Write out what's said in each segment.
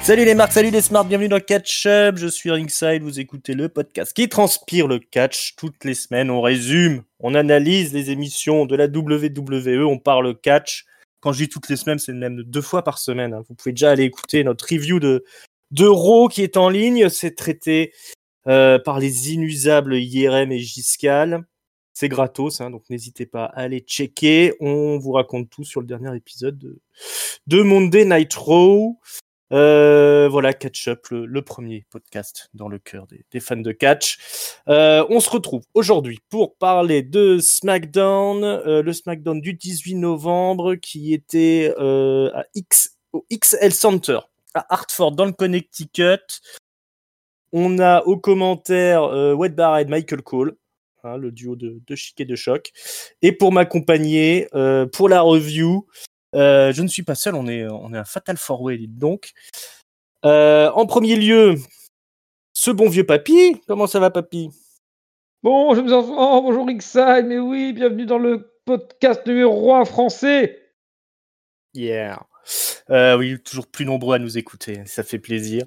Salut les marques, salut les smarts, bienvenue dans Catch Up, je suis Ringside, vous écoutez le podcast qui transpire le catch toutes les semaines, on résume, on analyse les émissions de la WWE, on parle catch, quand je dis toutes les semaines, c'est même 2 fois par semaine, hein. Vous pouvez déjà aller écouter notre review de Raw qui est en ligne, c'est traité par les inusables IRM et Giscal, c'est gratos, hein, donc n'hésitez pas à aller checker, on vous raconte tout sur le dernier épisode de Monday Night Raw. Voilà, Catch Up, le premier podcast dans le cœur des fans de catch. On se retrouve aujourd'hui pour parler de SmackDown, le SmackDown du 18 novembre qui était au XL Center à Hartford dans le Connecticut. On a aux commentaires Wade Barrett, Michael Cole, hein, le duo de Chic et de Choc. Et pour m'accompagner pour la review, je ne suis pas seul, on est un Fatal 4-Way, dites donc. En premier lieu, ce bon vieux papy. Comment ça va, papy? Bonjour mes enfants, bonjour Ringside, mais oui, bienvenue dans le podcast numéro 1 français. Yeah. Oui, toujours plus nombreux à nous écouter, ça fait plaisir.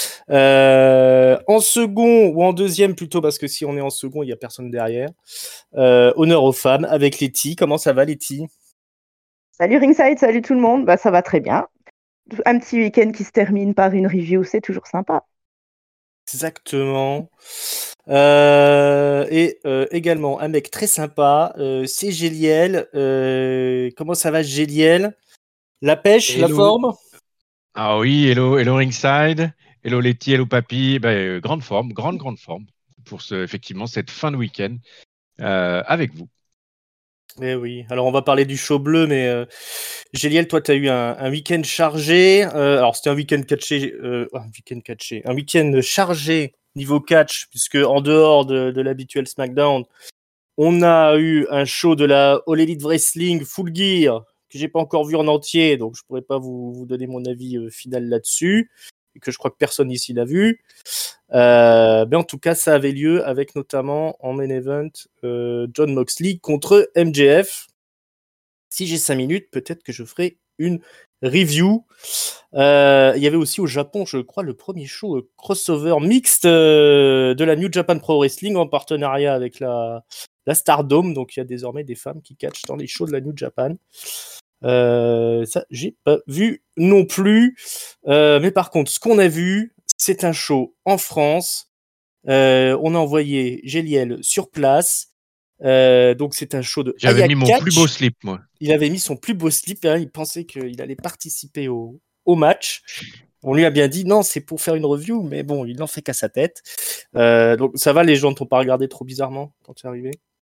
En second, ou en deuxième plutôt, parce que si on est en second, il n'y a personne derrière. Honneur aux femmes, avec Letty. Comment ça va, Letty? Salut Ringside, salut tout le monde, bah ça va très bien. Un petit week-end qui se termine par une review, c'est toujours sympa. Exactement. Et également un mec très sympa, c'est Géliel. Comment ça va, Géliel? La pêche, Hello. la forme? Ah oui, hello Ringside, hello Letty, hello Papy. Grande forme, grande forme pour effectivement cette fin de week-end avec vous. Eh oui, alors on va parler du show bleu, mais Géliel, toi, tu as eu un week-end chargé. Alors, c'était un week-end un week-end chargé niveau catch, puisque en dehors de l'habituel SmackDown, on a eu un show de la All Elite Wrestling Full Gear que j'ai pas encore vu en entier, donc je pourrais pas vous donner mon avis final là-dessus, et que je crois que personne ici l'a vu. Mais en tout cas, ça avait lieu avec notamment en main event Jon Moxley contre MJF. Si j'ai 5 minutes, peut-être que je ferai une review. Il y avait aussi au Japon, je crois, le premier show crossover mixte de la New Japan Pro Wrestling en partenariat avec la Stardome. Donc il y a désormais des femmes qui catchent dans les shows de la New Japan. Ça, j'ai pas vu non plus. Mais par contre, ce qu'on a vu, c'est un show en France. On a envoyé Géliel sur place. Donc c'est un show de J'avais Aya mis mon Catch. plus beau slip, moi. Il avait mis son plus beau slip, hein, il pensait qu'il allait participer au match. On lui a bien dit non, c'est pour faire une review, mais bon, il n'en fait qu'à sa tête. Donc ça va, les gens ne t'ont pas regardé trop bizarrement quand tu es arrivé?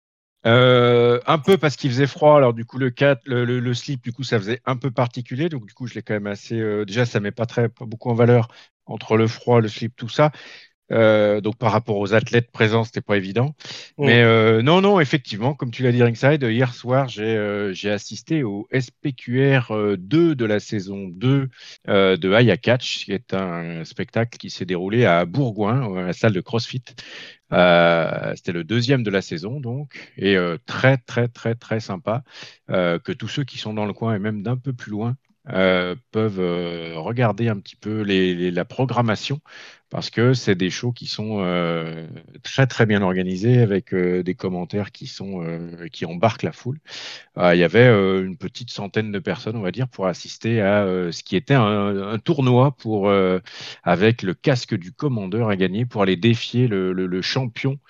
Un peu parce qu'il faisait froid, alors du coup le slip, du coup ça faisait un peu particulier, donc du coup je l'ai quand même assez. Déjà ça met pas beaucoup en valeur entre le froid, le slip, tout ça. Donc par rapport aux athlètes présents, c'était pas évident. Mais non, effectivement, comme tu l'as dit Ringside, hier soir, j'ai assisté au SPQR 2 de la saison 2 de Aya Catch, qui est un spectacle qui s'est déroulé à Bourgoin, à la salle de CrossFit. C'était le 2e de la saison, donc, et très, très, très, très sympa, que tous ceux qui sont dans le coin et même d'un peu plus loin peuvent regarder un petit peu la programmation, parce que c'est des shows qui sont très très bien organisés avec des commentaires qui embarquent la foule. Il y avait une petite centaine de personnes, on va dire, pour assister à ce qui était un tournoi avec le casque du commandeur à gagner pour aller défier le champion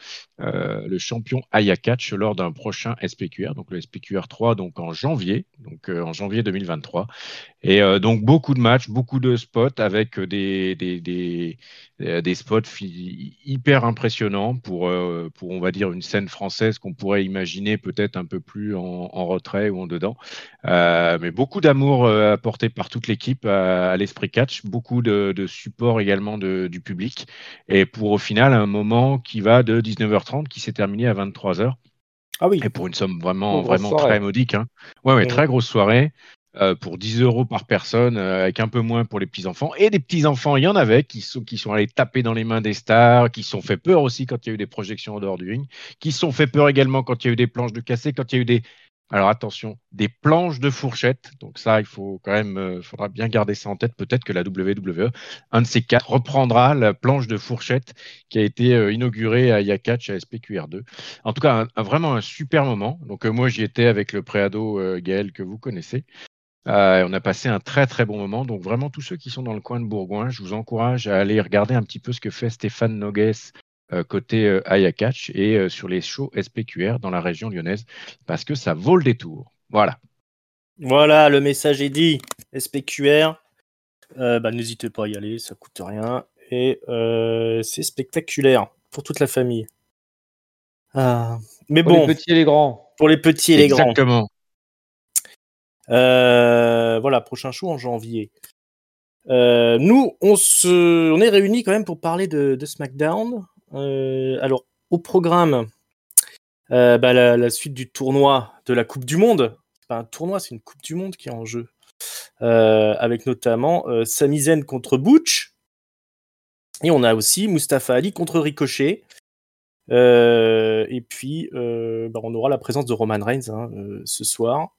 Aya Catch lors d'un prochain SPQR, donc le SPQR 3, donc en janvier 2023. Et donc beaucoup de matchs, beaucoup de spots avec des spots hyper impressionnants pour on va dire une scène française qu'on pourrait imaginer peut-être un peu plus en retrait ou en dedans. Mais beaucoup d'amour apporté par toute l'équipe à l'Esprit Catch, beaucoup de support également du public. Et pour au final un moment qui va de 19h30 qui s'est terminé à 23h. Ah oui. Et pour une somme vraiment Grosse très modique. Hein. Ouais, très grosse soirée. Pour 10 € par personne, avec un peu moins pour les petits-enfants. Et des petits-enfants, il y en avait qui sont allés taper dans les mains des stars, qui se sont fait peur aussi quand il y a eu des projections en dehors du ring, qui se sont fait peur également quand il y a eu des planches de cassé, quand il y a eu Alors attention, des planches de fourchette. Donc ça, il faut quand même, faudra bien garder ça en tête. Peut-être que la WWE, un de ces quatre, reprendra la planche de fourchette qui a été inaugurée à Yakatch à SPQR2. En tout cas, vraiment un super moment. Donc moi, j'y étais avec le préado Gaël que vous connaissez. On a passé un très très bon moment. Donc vraiment, tous ceux qui sont dans le coin de Bourgoin, je vous encourage à aller regarder un petit peu ce que fait Stéphane Nogues côté Ayakatch et sur les shows SPQR dans la région lyonnaise parce que ça vaut le détour. Voilà. Voilà, le message est dit. SPQR, n'hésitez pas à y aller, ça coûte rien. Et c'est spectaculaire pour toute la famille. Mais Pour bon, les petits et les grands. pour les petits et les grands. Exactement. Voilà, prochain show en janvier. Nous, on est réunis quand même pour parler de SmackDown. Alors, au programme, la suite du tournoi de la Coupe du Monde. C'est pas un tournoi, c'est une Coupe du Monde qui est en jeu. Avec notamment Sami Zayn contre Butch. Et on a aussi Mustafa Ali contre Ricochet. Et puis, on aura la présence de Roman Reigns ce soir.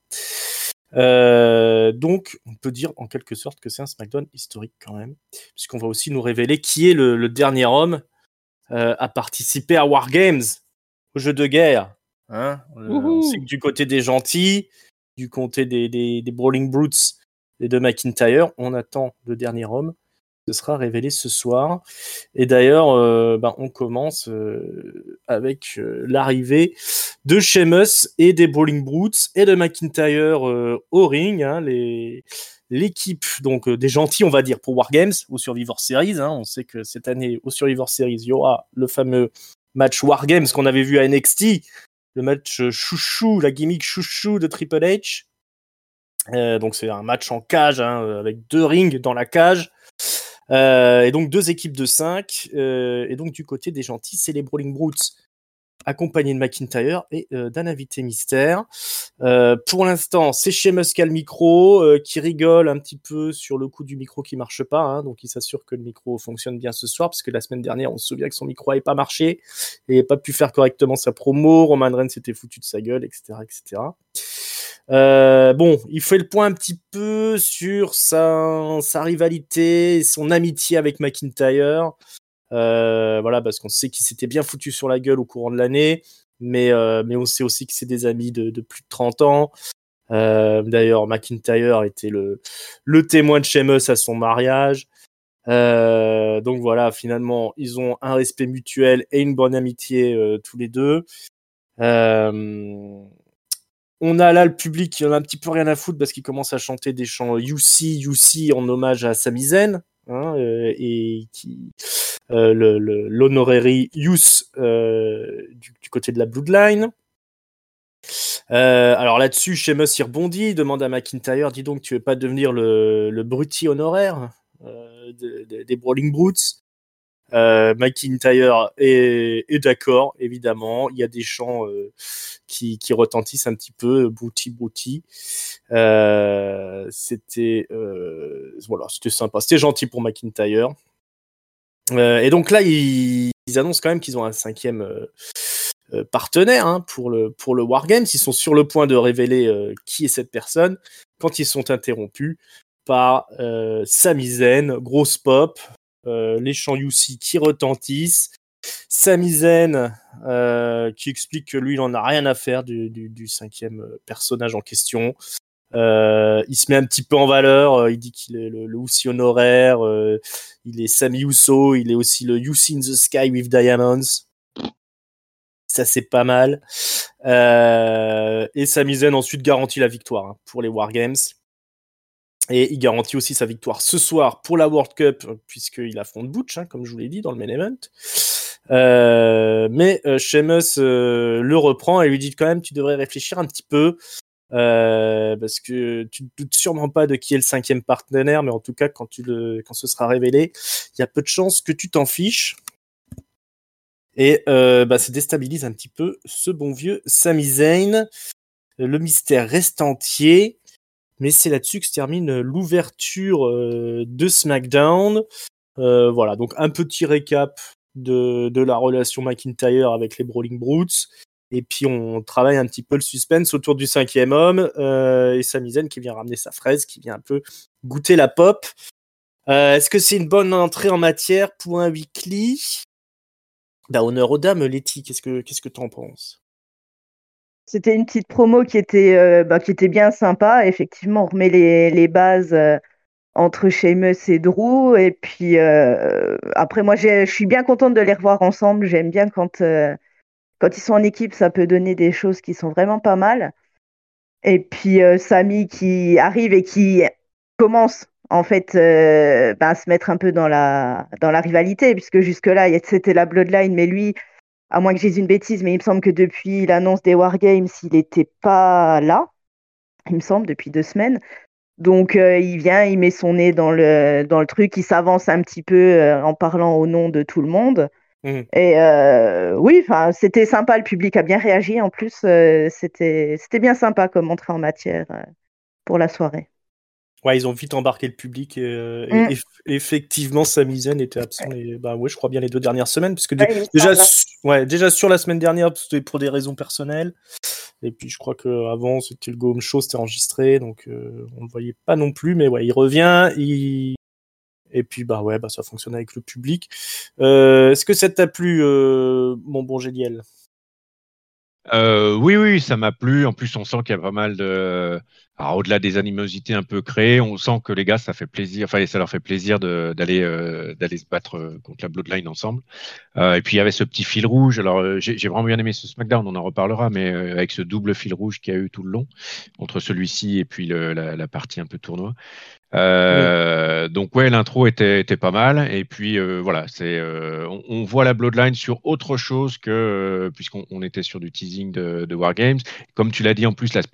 Donc, on peut dire en quelque sorte que c'est un SmackDown historique quand même, puisqu'on va aussi nous révéler qui est le dernier homme à participer à War Games, au jeu de guerre. On sait que du côté des gentils, du côté des Brawling Brutes et de McIntyre, on attend le dernier homme. Ce sera révélé ce soir. Et d'ailleurs, on commence avec l'arrivée de Sheamus et des Brawling Brutes et de McIntyre au ring. L'équipe donc des gentils, on va dire, pour War Games ou Survivor Series. On sait que cette année, au Survivor Series, il y aura le fameux match War Games qu'on avait vu à NXT. Le match chouchou, la gimmick chouchou de Triple H. Donc c'est un match en cage, avec 2 rings dans la cage. Et donc 2 équipes de 5. Et donc du côté des gentils, c'est les Brawling Brutes, accompagnés de McIntyre et d'un invité mystère. Pour l'instant, c'est Sheamus qui a le micro, qui rigole un petit peu sur le coup du micro qui marche pas. Donc il s'assure que le micro fonctionne bien ce soir, parce que la semaine dernière, on se souvient que son micro n'avait pas marché et n'avait pas pu faire correctement sa promo. Roman Reigns s'était foutu de sa gueule, etc., etc. Il fait le point un petit peu sur sa rivalité, son amitié avec McIntyre. Parce qu'on sait qu'il s'était bien foutu sur la gueule au courant de l'année, mais on sait aussi que c'est des amis de plus de 30 ans. D'ailleurs, McIntyre était le témoin de Sheamus à son mariage. Donc voilà, finalement, ils ont un respect mutuel et une bonne amitié tous les deux. On a là le public qui en a un petit peu rien à foutre parce qu'il commence à chanter des chants UC en hommage à Sami Zayn, et qui l'honorary Youth du côté de la Bloodline. Alors là-dessus, Sheamus y rebondit, demande à McIntyre, dis donc, tu veux pas devenir le bruti honoraire des Brawling Brutes? McIntyre est d'accord, évidemment. Il y a des chants qui retentissent un petit peu, brouti. C'était sympa, c'était gentil pour McIntyre. Et donc là, ils annoncent quand même qu'ils ont un 5e partenaire pour le War Games. Ils sont sur le point de révéler qui est cette personne quand ils sont interrompus par Sami Zayn, grosse pop. Les chants UC qui retentissent, Sami Zayn qui explique que lui il en a rien à faire du 5e personnage en question. Il se met un petit peu en valeur, il dit qu'il est le Usi honoraire, il est Sami Uso, il est aussi le Usi in the Sky with Diamonds. Ça c'est pas mal. Et Sami Zayn ensuite garantit la victoire pour les War Games. Et il garantit aussi sa victoire ce soir pour la World Cup, puisqu'il affronte Butch, comme je vous l'ai dit, dans le main event. Mais Sheamus le reprend et lui dit quand même, tu devrais réfléchir un petit peu, parce que tu ne doutes sûrement pas de qui est le 5e partenaire, mais en tout cas, quand ce sera révélé, il y a peu de chances que tu t'en fiches. Et ça déstabilise un petit peu ce bon vieux Sami Zayn. Le mystère reste entier. Mais c'est là-dessus que se termine l'ouverture de SmackDown. Voilà, donc un petit récap de la relation McIntyre avec les Brawling Brutes. Et puis on travaille un petit peu le suspense autour du 5e homme et Sami Zayn qui vient ramener sa fraise, qui vient un peu goûter la pop. Est-ce que c'est une bonne entrée en matière pour un weekly ? Honneur aux dames, Letty, qu'est-ce que t'en penses ? C'était une petite promo qui était bien sympa. Effectivement, on remet les bases entre Sheamus et Drew. Et puis après, moi, je suis bien contente de les revoir ensemble. J'aime bien quand ils sont en équipe, ça peut donner des choses qui sont vraiment pas mal. Et puis Sami qui arrive et qui commence en fait à se mettre un peu dans la rivalité, puisque jusque-là, c'était la Bloodline, mais lui, à moins que je dise une bêtise, mais il me semble que depuis l'annonce des Wargames, il n'était pas là, il me semble, depuis 2 semaines. Donc il vient, il met son nez dans le truc, il s'avance un petit peu en parlant au nom de tout le monde. Et oui, c'était sympa, le public a bien réagi. En plus, c'était bien sympa comme entrée en matière pour la soirée. Ouais, ils ont vite embarqué le public. Effectivement, Sami Zayn était absent je crois bien les 2 dernières semaines, puisque déjà sur la semaine dernière, c'était pour des raisons personnelles. Et puis je crois qu'avant, c'était le Go Home Show, c'était enregistré, donc on le voyait pas non plus. Mais ouais, il revient. Et puis ça fonctionne avec le public. Est-ce que ça t'a plu, mon bon Géliel ? Oui, ça m'a plu. En plus, on sent qu'il y a pas mal de. Alors, au-delà des animosités un peu créées, on sent que les gars, ça fait plaisir. Enfin, ça leur fait plaisir d'aller se battre contre la Bloodline ensemble. Et puis, il y avait ce petit fil rouge. Alors, j'ai vraiment bien aimé ce SmackDown, on en reparlera, mais avec ce double fil rouge qu'il y a eu tout le long, entre celui-ci et puis la partie un peu tournoi. Donc ouais, l'intro était pas mal, et puis voilà, on voit la Bloodline sur autre chose que puisqu'on était sur du teasing de Wargames. Comme tu l'as dit, en plus la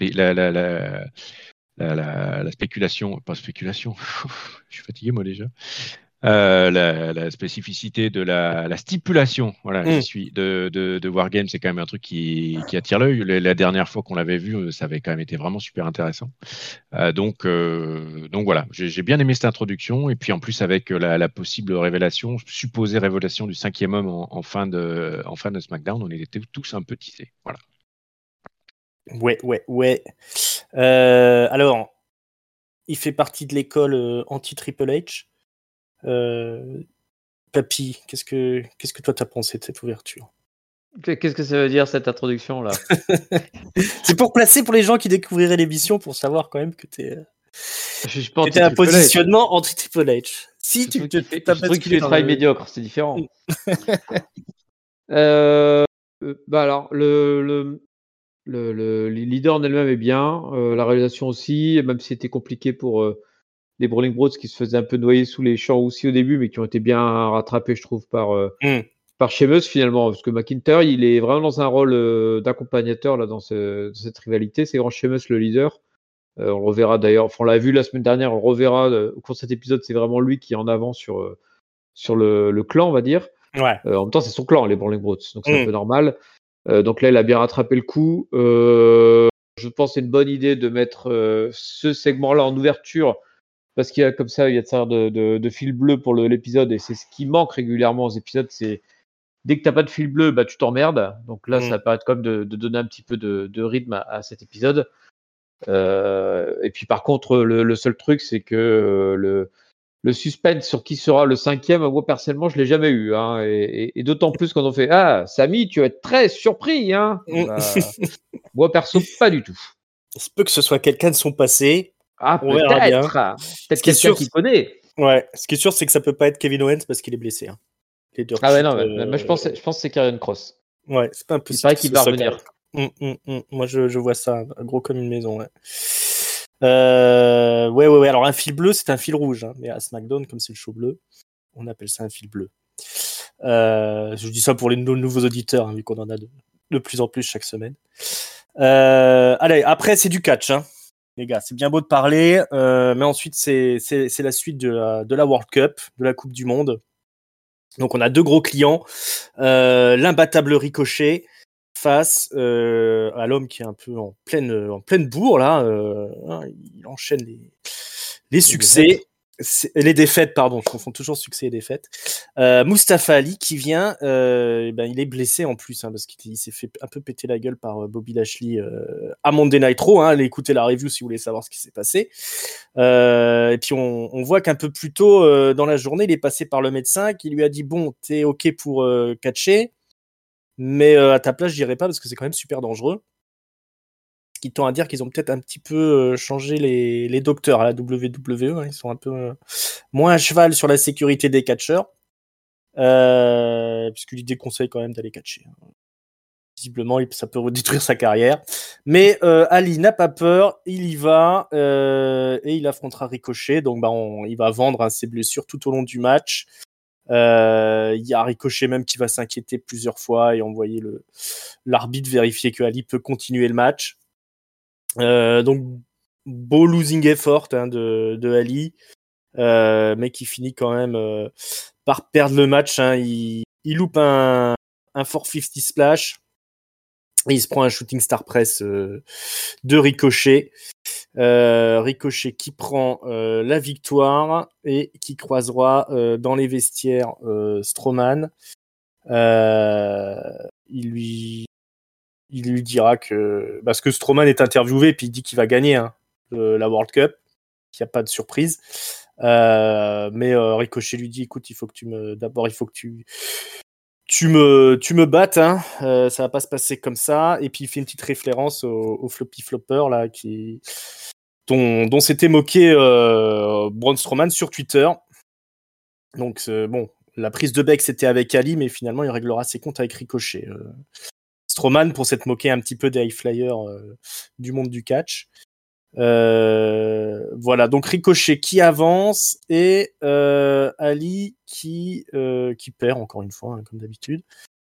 spéculation, pas spéculation, je suis fatigué moi déjà. La spécificité de la stipulation, voilà, j'y suis, de Wargames, c'est quand même un truc qui attire l'œil. La dernière fois qu'on l'avait vu, ça avait quand même été vraiment super intéressant. Donc voilà, j'ai bien aimé cette introduction, et puis en plus avec la possible révélation, supposée révélation du 5e homme en fin de SmackDown, on était tous un peu tissés. Voilà. Ouais. Alors, il fait partie de l'école anti-Triple H. Papy, qu'est-ce que toi t'as pensé de cette ouverture ? Qu'est-ce que ça veut dire cette introduction là ? C'est pour placer pour les gens qui découvriraient l'émission, pour savoir quand même que t'es un positionnement anti-Triple H. Si tu fais travail médiocre, c'est différent. Alors le leader en elle-même est bien, la réalisation aussi, même si c'était compliqué pour les Brawling Bros qui se faisaient un peu noyer sous les champs aussi au début, mais qui ont été bien rattrapés, je trouve, par Sheamus finalement, parce que McIntyre, il est vraiment dans un rôle d'accompagnateur là dans cette rivalité. C'est grand Sheamus le leader. On le reverra d'ailleurs, on l'a vu la semaine dernière, on le reverra au cours de cet épisode. C'est vraiment lui qui est en avant sur le clan, on va dire. Ouais. En même temps, c'est son clan, les Brawling Bros, donc c'est un peu normal. Donc là, il a bien rattrapé le coup. Je pense que c'est une bonne idée de mettre ce segment-là en ouverture, parce qu'il y a comme ça, il y a de ça de fil bleu pour l'épisode, et c'est ce qui manque régulièrement aux épisodes. C'est dès que t'as pas de fil bleu, tu t'emmerdes. Donc là, ça paraît comme de donner un petit peu de rythme à cet épisode. Et puis par contre, le seul truc, c'est que le suspense sur qui sera le 5e, moi personnellement, je l'ai jamais eu, hein, et d'autant plus quand on fait Sami, tu vas être très surpris, hein. Moi perso, pas du tout. Il se peut que ce soit quelqu'un de son passé. Peut-être quelqu'un qui connaît. Ouais, ce qui est sûr, c'est que ça peut pas être Kevin Owens parce qu'il est blessé. Hein. Moi je pense que c'est Karrion Kross. Ouais, c'est pas un peu. Il paraît qu'il va revenir. Moi, je vois ça gros comme une maison. Ouais. Ouais. Alors un fil bleu, c'est un fil rouge, hein. Mais à SmackDown, comme c'est le show bleu, on appelle ça un fil bleu. Je dis ça pour les nouveaux auditeurs, hein, vu qu'on en a de plus en plus chaque semaine. Allez, après c'est du catch, hein. Les gars, c'est bien beau de parler, mais ensuite c'est la suite de la World Cup, de la Coupe du Monde. Donc on a 2 gros clients, l'imbattable Ricochet face à l'homme qui est un peu en pleine bourre là. Il enchaîne les succès. les défaites, pardon, je confonds toujours succès et défaites. Mustafa Ali qui vient, il est blessé en plus, parce qu'il s'est fait un peu péter la gueule par Bobby Lashley à Monday Night Raw. Allez écouter la review si vous voulez savoir ce qui s'est passé. Et puis on voit qu'un peu plus tôt dans la journée, il est passé par le médecin qui lui a dit bon, t'es ok pour catcher, mais à ta place, j'irai pas parce que c'est quand même super dangereux. Ce qui tend à dire qu'ils ont peut-être un petit peu changé les docteurs à la WWE. Ils sont un peu moins à cheval sur la sécurité des catcheurs, puisqu'ils déconseillent quand même d'aller catcher. Visiblement, ça peut détruire sa carrière. Mais Ali n'a pas peur, il y va, et il affrontera Ricochet. Donc il va vendre ses blessures tout au long du match. Il y a Ricochet même qui va s'inquiéter plusieurs fois et envoyer l'arbitre vérifier que Ali peut continuer le match. Donc beau losing effort de Ali, mais qui finit quand même par perdre le match. Il loupe un 450 splash et il se prend un shooting star press de Ricochet. Ricochet qui prend la victoire et qui croisera dans les vestiaires Strowman. Il lui dira que parce que Strowman est interviewé puis il dit qu'il va gagner la World Cup, qu'il n'y a pas de surprise. Mais Ricochet lui dit écoute, il faut que tu me battes, ça va pas se passer comme ça. Et puis il fait une petite référence au floppy flopper là dont s'était moqué Braun Strowman sur Twitter. Donc la prise de bec c'était avec Ali, mais finalement il réglera ses comptes avec Ricochet. Strowman pour s'être moqué un petit peu des high flyers du monde du catch. Voilà, donc Ricochet qui avance et Ali qui perd encore une fois, comme d'habitude.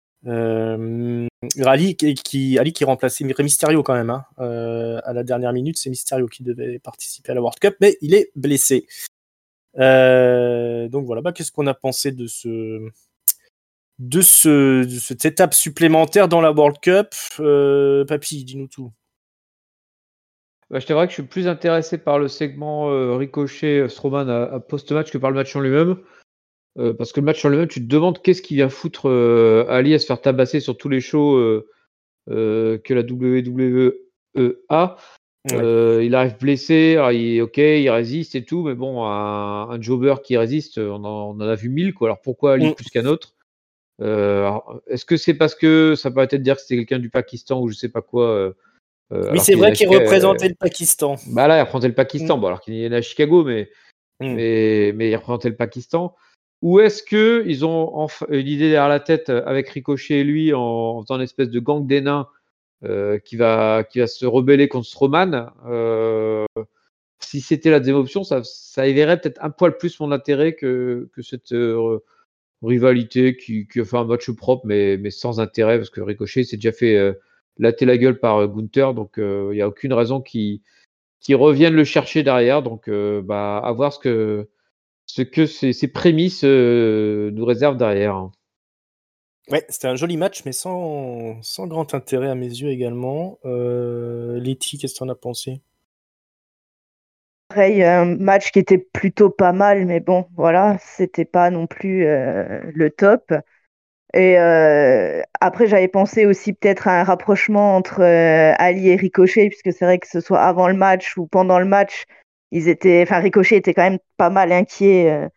Ali qui remplaçait Rey Mysterio quand même. À la dernière minute, c'est Mysterio qui devait participer à la World Cup, mais il est blessé. Donc voilà, qu'est-ce qu'on a pensé de cette étape supplémentaire dans la World Cup? Papy, dis-nous tout. Je t'avouerais que je suis plus intéressé par le segment Ricochet Strowman à post-match que par le match en lui-même. Parce que le match en lui-même, tu te demandes qu'est-ce qui vient foutre Ali à se faire tabasser sur tous les shows que la WWE a. Ouais. Il arrive blessé, alors il résiste et tout, mais bon, un jobber qui résiste, on en a vu 1000, quoi. Alors pourquoi Ali plus qu'un autre? Est-ce que c'est parce que ça peut peut-être dire que c'était quelqu'un du Pakistan ou je sais pas quoi? Oui, c'est vrai qu'il représentait le Pakistan. Là, il représentait le Pakistan. Bon, alors qu'il est né à Chicago, mais il représentait le Pakistan. Ou est-ce qu'ils ont une idée derrière la tête avec Ricochet et lui en faisant une espèce de gang des nains qui va se rebeller contre Strowman? Si c'était la deuxième option, ça éveillerait peut-être un poil plus mon intérêt que cette rivalité qui a fait un match propre, mais sans intérêt, parce que Ricochet s'est déjà fait latter la gueule par Gunther, donc il n'y a aucune raison qu'ils reviennent le chercher derrière. Donc à voir ce que ces prémices nous réservent derrière. Ouais, c'était un joli match, mais sans grand intérêt à mes yeux également. Letty, qu'est-ce que t'en as pensé? Pareil, un match qui était plutôt pas mal, mais bon, voilà, c'était pas non plus le top. Et après, j'avais pensé aussi peut-être à un rapprochement entre Ali et Ricochet, puisque c'est vrai que ce soit avant le match ou pendant le match, Ricochet était quand même pas mal inquiet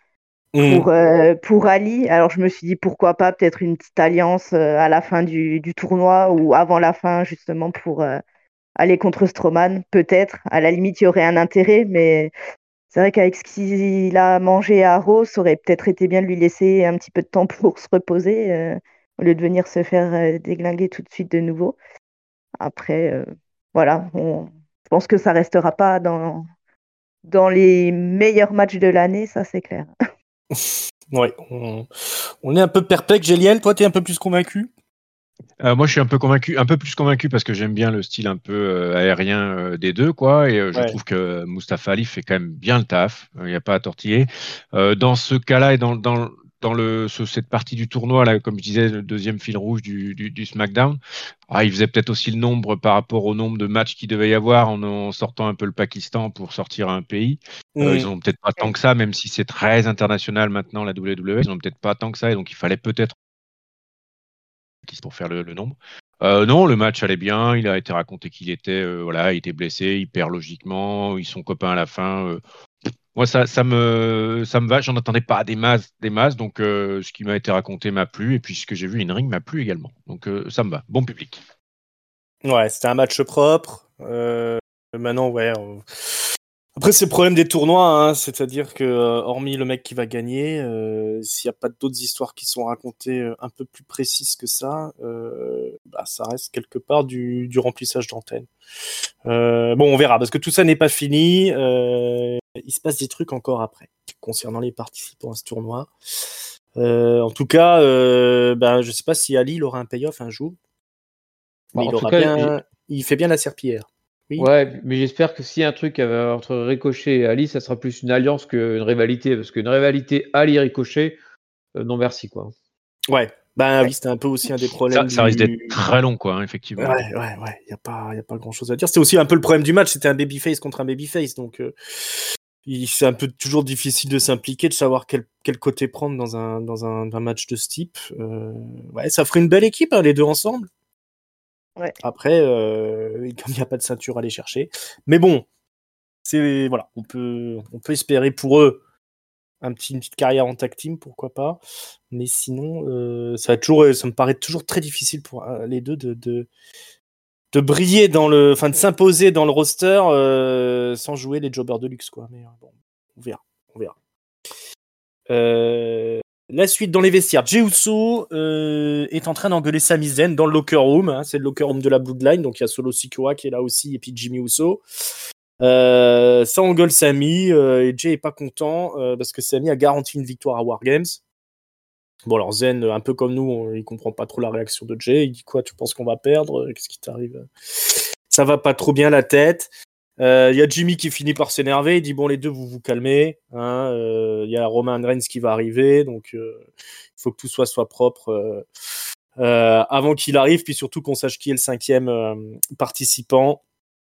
pour Ali. Alors je me suis dit pourquoi pas peut-être une petite alliance à la fin du tournoi ou avant la fin, justement pour aller contre Strowman. Peut-être, à la limite, il y aurait un intérêt, mais c'est vrai qu'avec ce qu'il a mangé à Raw, ça aurait peut-être été bien de lui laisser un petit peu de temps pour se reposer, au lieu de venir se faire déglinguer tout de suite de nouveau. Après, voilà, je pense que ça restera pas dans les meilleurs matchs de l'année, ça c'est clair. Ouais, on est un peu perplexe. Géliel, toi, t'es un peu plus convaincu? Moi, je suis un peu plus convaincu parce que j'aime bien le style un peu aérien des deux, quoi. Et je trouve que Mustafa Ali fait quand même bien le taf. Il n'y a pas à tortiller. Dans ce cas-là et dans cette partie du tournoi, là, comme je disais, le deuxième fil rouge du SmackDown, il faisait peut-être aussi le nombre par rapport au nombre de matchs qu'il devait y avoir en sortant un peu le Pakistan pour sortir un pays. Ils n'ont peut-être pas tant que ça, même si c'est très international maintenant, la WWE, ils n'ont peut-être pas tant que ça, et donc il fallait peut-être pour faire le nombre. Non, le match allait bien, il a été raconté qu'il était, il était blessé, il perd logiquement, ils sont copains à la fin. Moi, ça me va. J'en attendais pas des masses, donc ce qui m'a été raconté m'a plu, et puis ce que j'ai vu in-ring m'a plu également. Donc ça me va. Bon public. Ouais, c'était un match propre. Maintenant, après, c'est le problème des tournois, hein, c'est-à-dire que, hormis le mec qui va gagner, s'il n'y a pas d'autres histoires qui sont racontées un peu plus précises que ça, ça reste quelque part du remplissage d'antenne. On verra, parce que tout ça n'est pas fini. Il se passe des trucs encore après, concernant les participants à ce tournoi. En tout cas, je sais pas si Ali il aura un payoff un jour. Mais il fait bien la serpillière. Oui. Ouais, mais j'espère que s'il y a un truc entre Ricochet et Ali, ça sera plus une alliance qu'une rivalité. Parce qu'une rivalité Ali-Ricochet, non merci, quoi. Ouais, oui, c'était un peu aussi un des problèmes. Ça risque d'être très long, quoi, hein, effectivement. Ouais, il n'y a pas grand-chose à dire. C'était aussi un peu le problème du match, c'était un babyface contre un babyface, donc c'est un peu toujours difficile de s'impliquer, de savoir quel côté prendre dans un match de ce type. Ça ferait une belle équipe, hein, les deux ensemble. Ouais. Après, comme il n'y a pas de ceinture à aller chercher. Mais bon, on peut espérer pour eux une petite carrière en tag team, pourquoi pas. Mais sinon, ça me paraît toujours très difficile pour les deux de briller de s'imposer dans le roster sans jouer les jobbers de luxe, quoi. Mais bon, on verra. La suite dans les vestiaires. Jey Uso est en train d'engueuler Sami Zayn dans le locker room. Hein, c'est le locker room de la Bloodline. Donc il y a Solo Sikoa qui est là aussi et puis Jimmy Uso. Ça engueule Sami et Jey est pas content parce que Sami a garanti une victoire à War Games. Bon alors Zayn, un peu comme nous, il comprend pas trop la réaction de Jey. Il dit quoi, tu penses qu'on va perdre? Qu'est-ce qui t'arrive? Ça va pas trop bien la tête. Il y a Jimmy qui finit par s'énerver, il dit bon les deux vous calmez, hein, y a Roman Reigns qui va arriver, donc il faut que tout soit propre avant qu'il arrive, puis surtout qu'on sache qui est le 5e participant.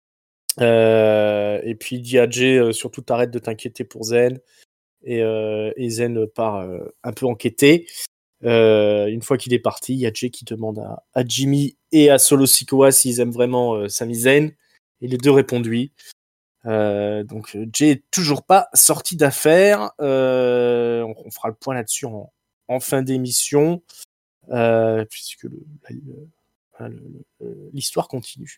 Et puis il dit à Jey surtout t'arrêtes de t'inquiéter pour Zayn, et Zayn part un peu enquêter. Une fois qu'il est parti, il y a Jey qui demande à Jimmy et à Solo Sikoa s'ils aiment vraiment Sami Zayn. Et les deux répondent oui. Donc Jey est toujours pas sorti d'affaire. On fera le point là-dessus en fin d'émission, puisque l'histoire continue.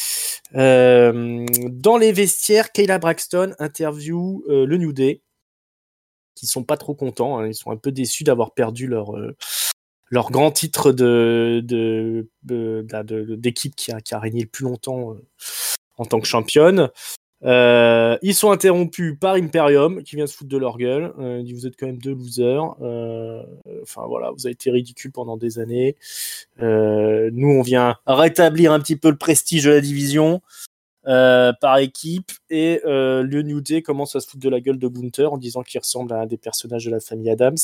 Dans les vestiaires, Kayla Braxton interview le New Day, qui sont pas trop contents. Hein, ils sont un peu déçus d'avoir perdu leur grand titre d'équipe qui a régné le plus longtemps en tant que championne. Ils sont interrompus par Imperium qui vient se foutre de leur gueule. Il dit vous êtes quand même deux losers. Vous avez été ridicules pendant des années. Nous on vient rétablir un petit peu le prestige de la division par équipe, et le New Day commence à se foutre de la gueule de Gunther en disant qu'il ressemble à un des personnages de la famille Adams.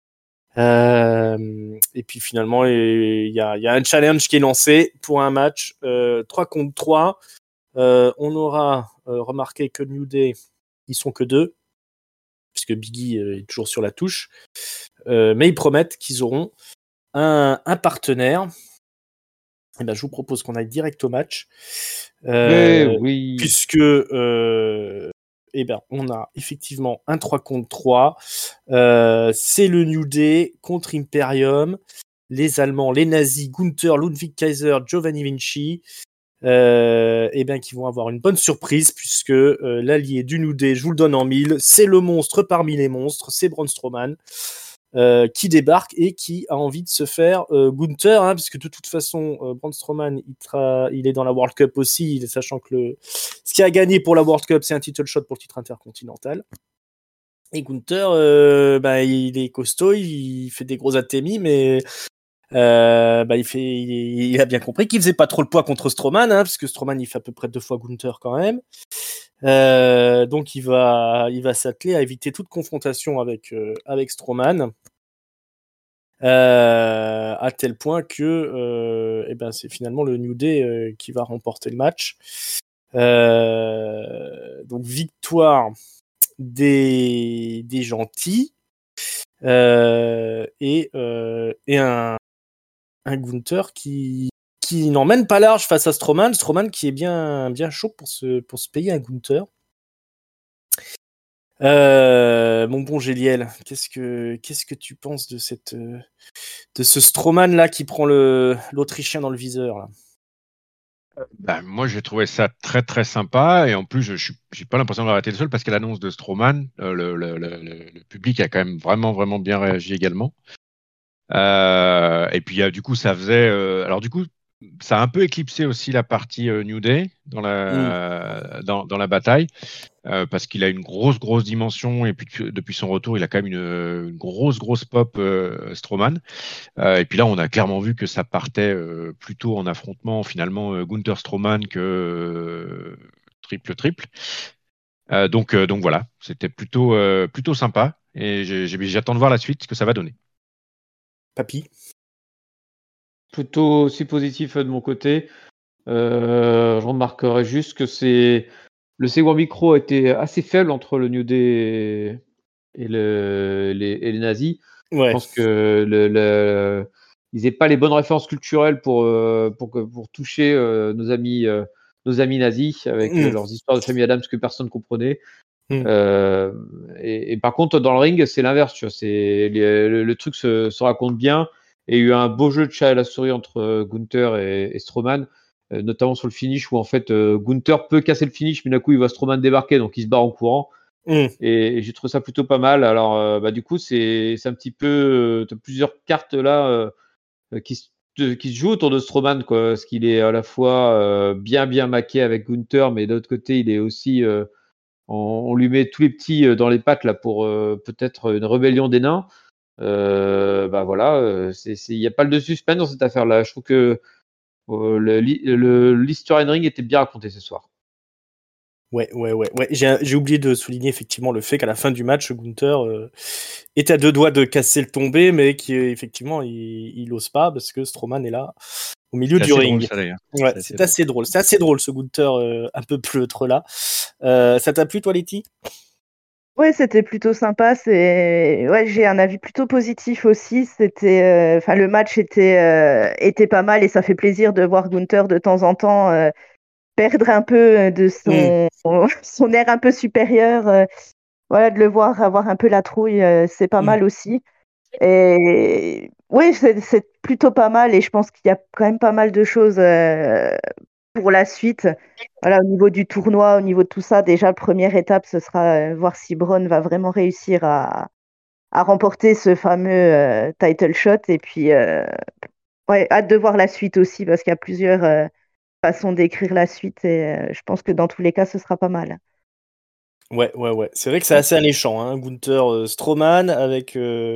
Et puis finalement il y a un challenge qui est lancé pour un match 3 contre 3. On aura remarqué que New Day ils sont que 2 puisque Biggie est toujours sur la touche, mais ils promettent qu'ils auront un partenaire. Et je vous propose qu'on aille direct au match, oui. puisque on a effectivement un 3 contre 3. C'est le New Day contre Imperium, les Allemands, les nazis, Gunther, Ludwig Kaiser, Giovanni Vinci, qui vont avoir une bonne surprise, puisque l'allié du New Day, je vous le donne en 1000, c'est le monstre parmi les monstres, c'est Braun Strowman, qui débarque et qui a envie de se faire Gunther, hein, puisque de toute façon Braun Strowman il est dans la World Cup aussi, sachant que ce qui a gagné pour la World Cup c'est un title shot pour le titre intercontinental, et Gunther il est costaud, il fait des gros attémis, mais il a bien compris qu'il faisait pas trop le poids contre Strowman, hein, parce que Strowman il fait à peu près 2 fois Gunther quand même. Donc il va s'atteler à éviter toute confrontation avec Strowman. à tel point que c'est finalement le New Day qui va remporter le match. Donc victoire des gentils et un Gunther qui n'emmène pas large face à Strowman qui est bien chaud pour se payer un Gunther. Mon bon Géliel, qu'est-ce que tu penses de ce Strowman là qui prend l'Autrichien dans le viseur là? Moi, j'ai trouvé ça très très sympa et en plus, j'ai pas l'impression d'avoir été le seul parce qu'à l'annonce de Strowman, le public a quand même vraiment vraiment bien réagi également. Et puis du coup, ça faisait. Alors du coup, ça a un peu éclipsé aussi la partie New Day dans la bataille. Parce qu'il a une grosse dimension et puis depuis son retour il a quand même une grosse pop Strowman et puis là on a clairement vu que ça partait plutôt en affrontement finalement Gunther Strowman que triple donc voilà, c'était plutôt sympa et j'attends de voir la suite, ce que ça va donner. Papy? Plutôt aussi positif de mon côté. Je remarquerai juste que le segment micro a été assez faible entre le New Day et les nazis. Ouais. Je pense que ils n'avaient pas les bonnes références culturelles pour toucher nos amis nazis avec leurs histoires de famille Adams que personne ne comprenait. Et par contre, dans le ring, c'est l'inverse. Tu vois, le truc se raconte bien. Et il y a eu un beau jeu de chat à la souris entre Gunther et Strowman, notamment sur le finish où en fait Gunther peut casser le finish, mais d'un coup il voit Strowman débarquer, donc il se barre en courant. Et j'ai trouvé ça plutôt pas mal. Alors du coup c'est un petit peu plusieurs cartes là qui se jouent autour de Strowman, quoi, parce qu'il est à la fois bien maqué avec Gunther, mais d'autre côté il est aussi on lui met tous les petits dans les pattes là pour peut-être une rébellion des nains. Voilà, il n'y a pas de suspense dans cette affaire-là. Je trouve que l'histoire in ring était bien racontée ce soir. Ouais. J'ai oublié de souligner effectivement le fait qu'à la fin du match, Gunther était à deux doigts de casser le tombé, mais qu'effectivement il ose pas parce que Strowman est là au milieu du ring. Drôle, ça, d'ailleurs. Ouais, c'est assez drôle. C'est assez drôle ce Gunther un peu pleutre là. Ça t'a plu toi, Letty? Ouais, c'était plutôt sympa. J'ai un avis plutôt positif aussi. Le match était pas mal et ça fait plaisir de voir Gunther de temps en temps perdre un peu de son air un peu supérieur. Voilà, de le voir avoir un peu la trouille, c'est pas mal aussi. Et oui, c'est plutôt pas mal et je pense qu'il y a quand même pas mal de choses pour la suite. Voilà, au niveau du tournoi, au niveau de tout ça, déjà, la première étape, ce sera voir si Braun va vraiment réussir à remporter ce fameux title shot. Et puis, hâte de voir la suite aussi parce qu'il y a plusieurs façons d'écrire la suite et je pense que dans tous les cas, ce sera pas mal. Ouais. C'est vrai que c'est assez alléchant, hein. Gunther Strowman avec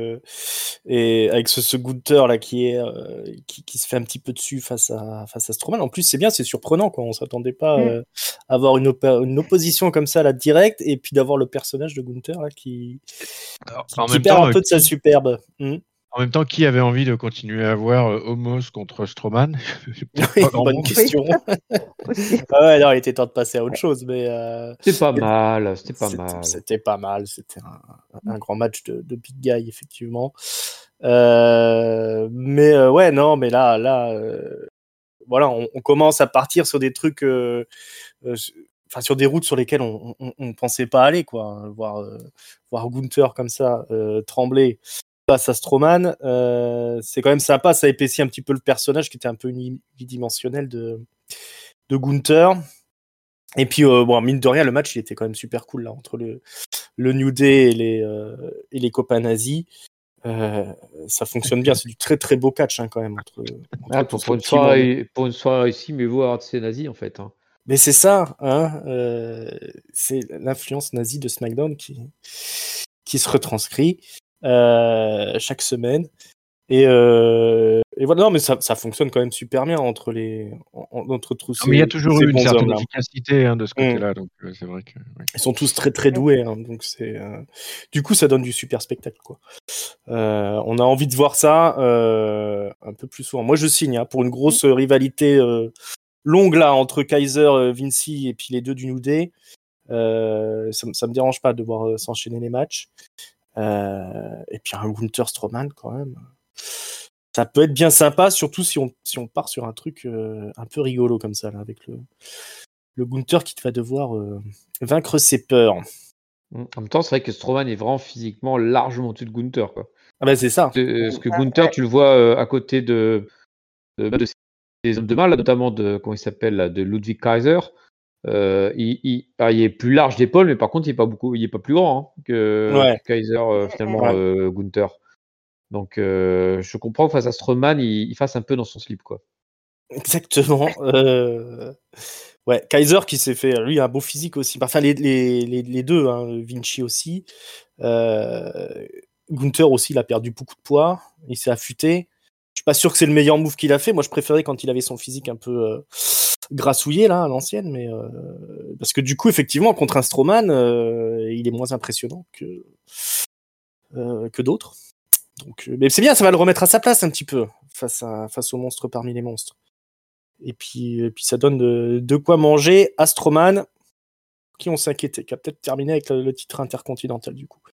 ce Gunther là qui se fait un petit peu dessus face à Strowman. En plus, c'est bien, c'est surprenant quoi. On s'attendait pas à avoir une opposition comme ça là directe et puis d'avoir le personnage de Gunther là qui perd un peu de sa superbe. En même temps, qui avait envie de continuer à voir Omos contre Strowman? Bonne question. Ouais, non, il était temps de passer à autre chose, mais c'était pas mal. C'était pas mal. C'était un grand match de big guy, effectivement. Mais là, voilà, on commence à partir sur des trucs, sur des routes sur lesquelles on pensait pas aller, quoi. Voir Gunther comme ça trembler face à Strowman, c'est quand même sympa, ça épaissit un petit peu le personnage qui était un peu unidimensionnel de Gunther. Et puis mine de rien, le match il était quand même super cool là entre le New Day et les copains nazis. Ça fonctionne bien, c'est du très très beau catch hein, quand même pour une soirée ici, mais vous avoir de ces nazis en fait. Hein. Mais c'est ça, hein, c'est l'influence nazie de SmackDown qui se retranscrit chaque semaine. Et voilà, non, mais ça fonctionne quand même super bien entre tous ces. Mais il y a toujours eu une certaine hommes, efficacité de ce côté-là, donc c'est vrai que. Ouais. Ils sont tous très très doués, hein, donc c'est. Du coup, ça donne du super spectacle, quoi. On a envie de voir ça un peu plus souvent. Moi, je signe pour une grosse rivalité longue là entre Kaiser, Vinci et puis les deux du New Day. Ça me dérange pas de voir s'enchaîner les matchs. Et puis un Gunther Strowman quand même. Ça peut être bien sympa, surtout si on part sur un truc un peu rigolo comme ça là, avec le Gunther qui va devoir vaincre ses peurs. En même temps, c'est vrai que Strowman est vraiment physiquement largement au-dessus de Gunther, quoi. Ah bah c'est ça. Parce que Gunther, tu le vois à côté de ces hommes de main, là, notamment comment il s'appelle, là, de Ludwig Kaiser. Il est plus large d'épaule, mais par contre, il est pas plus grand que Kaiser, finalement, Gunther. Donc, je comprends que face à Strowman, il fasse un peu dans son slip, quoi. Exactement. Ouais, Kaiser qui s'est fait, lui, un beau physique aussi. Enfin, les deux, hein, Vinci aussi. Gunther aussi, il a perdu beaucoup de poids. Il s'est affûté. Je suis pas sûr que c'est le meilleur move qu'il a fait. Moi, je préférais quand il avait son physique un peu grassouillé, là, à l'ancienne. Mais parce que du coup, effectivement, contre un Strowman, il est moins impressionnant que d'autres. Donc, mais c'est bien, ça va le remettre à sa place un petit peu face au monstre parmi les monstres. Et puis ça donne de quoi manger à Strowman, qui on s'inquiétait, qui a peut-être terminé avec le titre intercontinental du coup.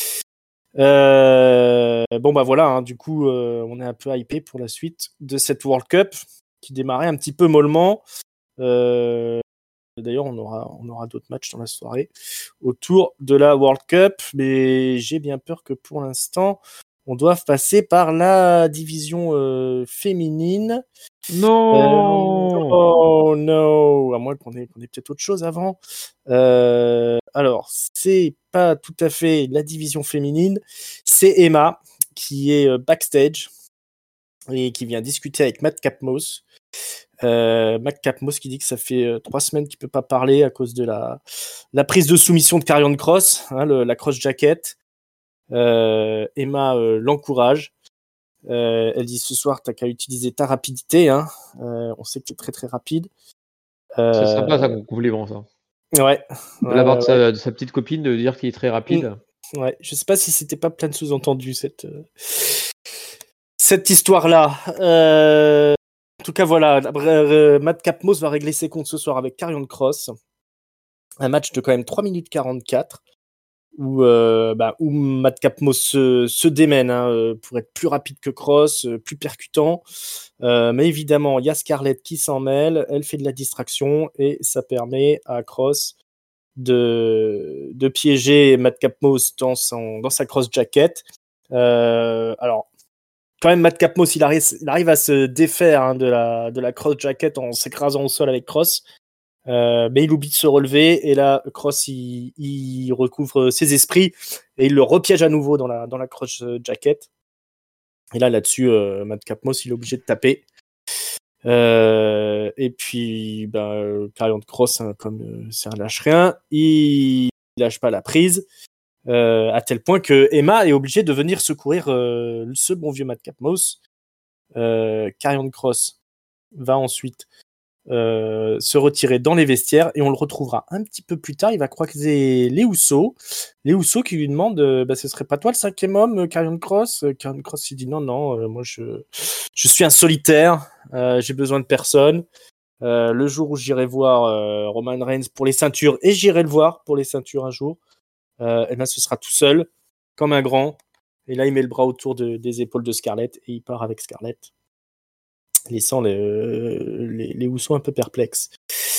Bon bah voilà, hein, du coup on est un peu hypé pour la suite de cette World Cup qui démarrait un petit peu mollement. D'ailleurs on aura d'autres matchs dans la soirée autour de la World Cup, mais j'ai bien peur que pour l'instant on doive passer par la division féminine. Non. Oh non, à moins qu'on ait peut-être autre chose avant. Alors, c'est pas tout à fait la division féminine, c'est Emma qui est backstage et qui vient discuter avec Matt Capmos. Matt Capmos qui dit que ça fait 3 semaines qu'il peut pas parler à cause de la prise de soumission de Karrion Kross, hein, la cross jacket. Emma l'encourage. Elle dit ce soir t'as qu'à utiliser ta rapidité, hein. On sait que t'es très très rapide. C'est sympa ça, comme compliment, ça. Ouais. De la part de sa petite copine de dire qu'il est très rapide. Ouais. Je sais pas si c'était pas plein de sous-entendus cette histoire-là. En tout cas voilà, Matt Capmos va régler ses comptes ce soir avec Karrion Kross. Un match de quand même 3 minutes 44. Où Matt Capmos se démène pour être plus rapide que Kross, plus percutant. Mais évidemment, il y a Scarlett qui s'en mêle, elle fait de la distraction et ça permet à Kross de piéger Matt Capmos dans sa cross jacket. Alors, quand même, Matt Capmos, il arrive à se défaire de la cross jacket en s'écrasant au sol avec Kross. Mais il oublie de se relever et là Kross il recouvre ses esprits et il le repiège à nouveau dans la cross jacket. Et là-dessus Matt Capmos il est obligé de taper. Et puis Karrion Kross, hein, comme c'est un lâche-rien, il lâche pas la prise à tel point que Emma est obligée de venir secourir ce bon vieux Matt Capmos. Karrion Kross va ensuite se retirer dans les vestiaires et on le retrouvera un petit peu plus tard. Il va croiser les Usos qui lui demandent ce serait pas toi le 5e homme, Karrion Kross. Karrion Kross il dit non, moi je suis un solitaire, j'ai besoin de personne. Le jour où j'irai voir Roman Reigns pour les ceintures, et j'irai le voir pour les ceintures un jour, ce sera tout seul comme un grand. Et là il met le bras autour des épaules de Scarlett et il part avec Scarlett, laissant les Usos un peu perplexes.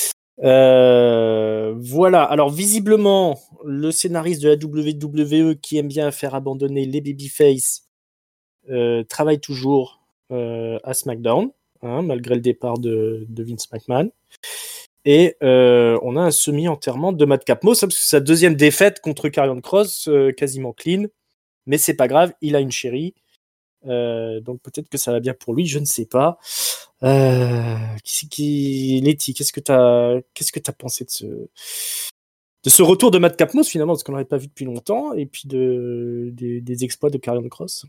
Voilà. Alors visiblement, le scénariste de la WWE qui aime bien faire abandonner les babyface travaille toujours à SmackDown, hein, malgré le départ de Vince McMahon. Et on a un semi-enterrement de Matt Capmos, parce que c'est sa 2e défaite contre Karrion Kross, quasiment clean. Mais c'est pas grave, il a une chérie. Donc peut-être que ça va bien pour lui, je ne sais pas. Letty, qu'est-ce que t'as pensé de ce retour de Matt Capmos finalement, parce qu'on l'avait pas vu depuis longtemps, et puis des exploits de Karrion Kross?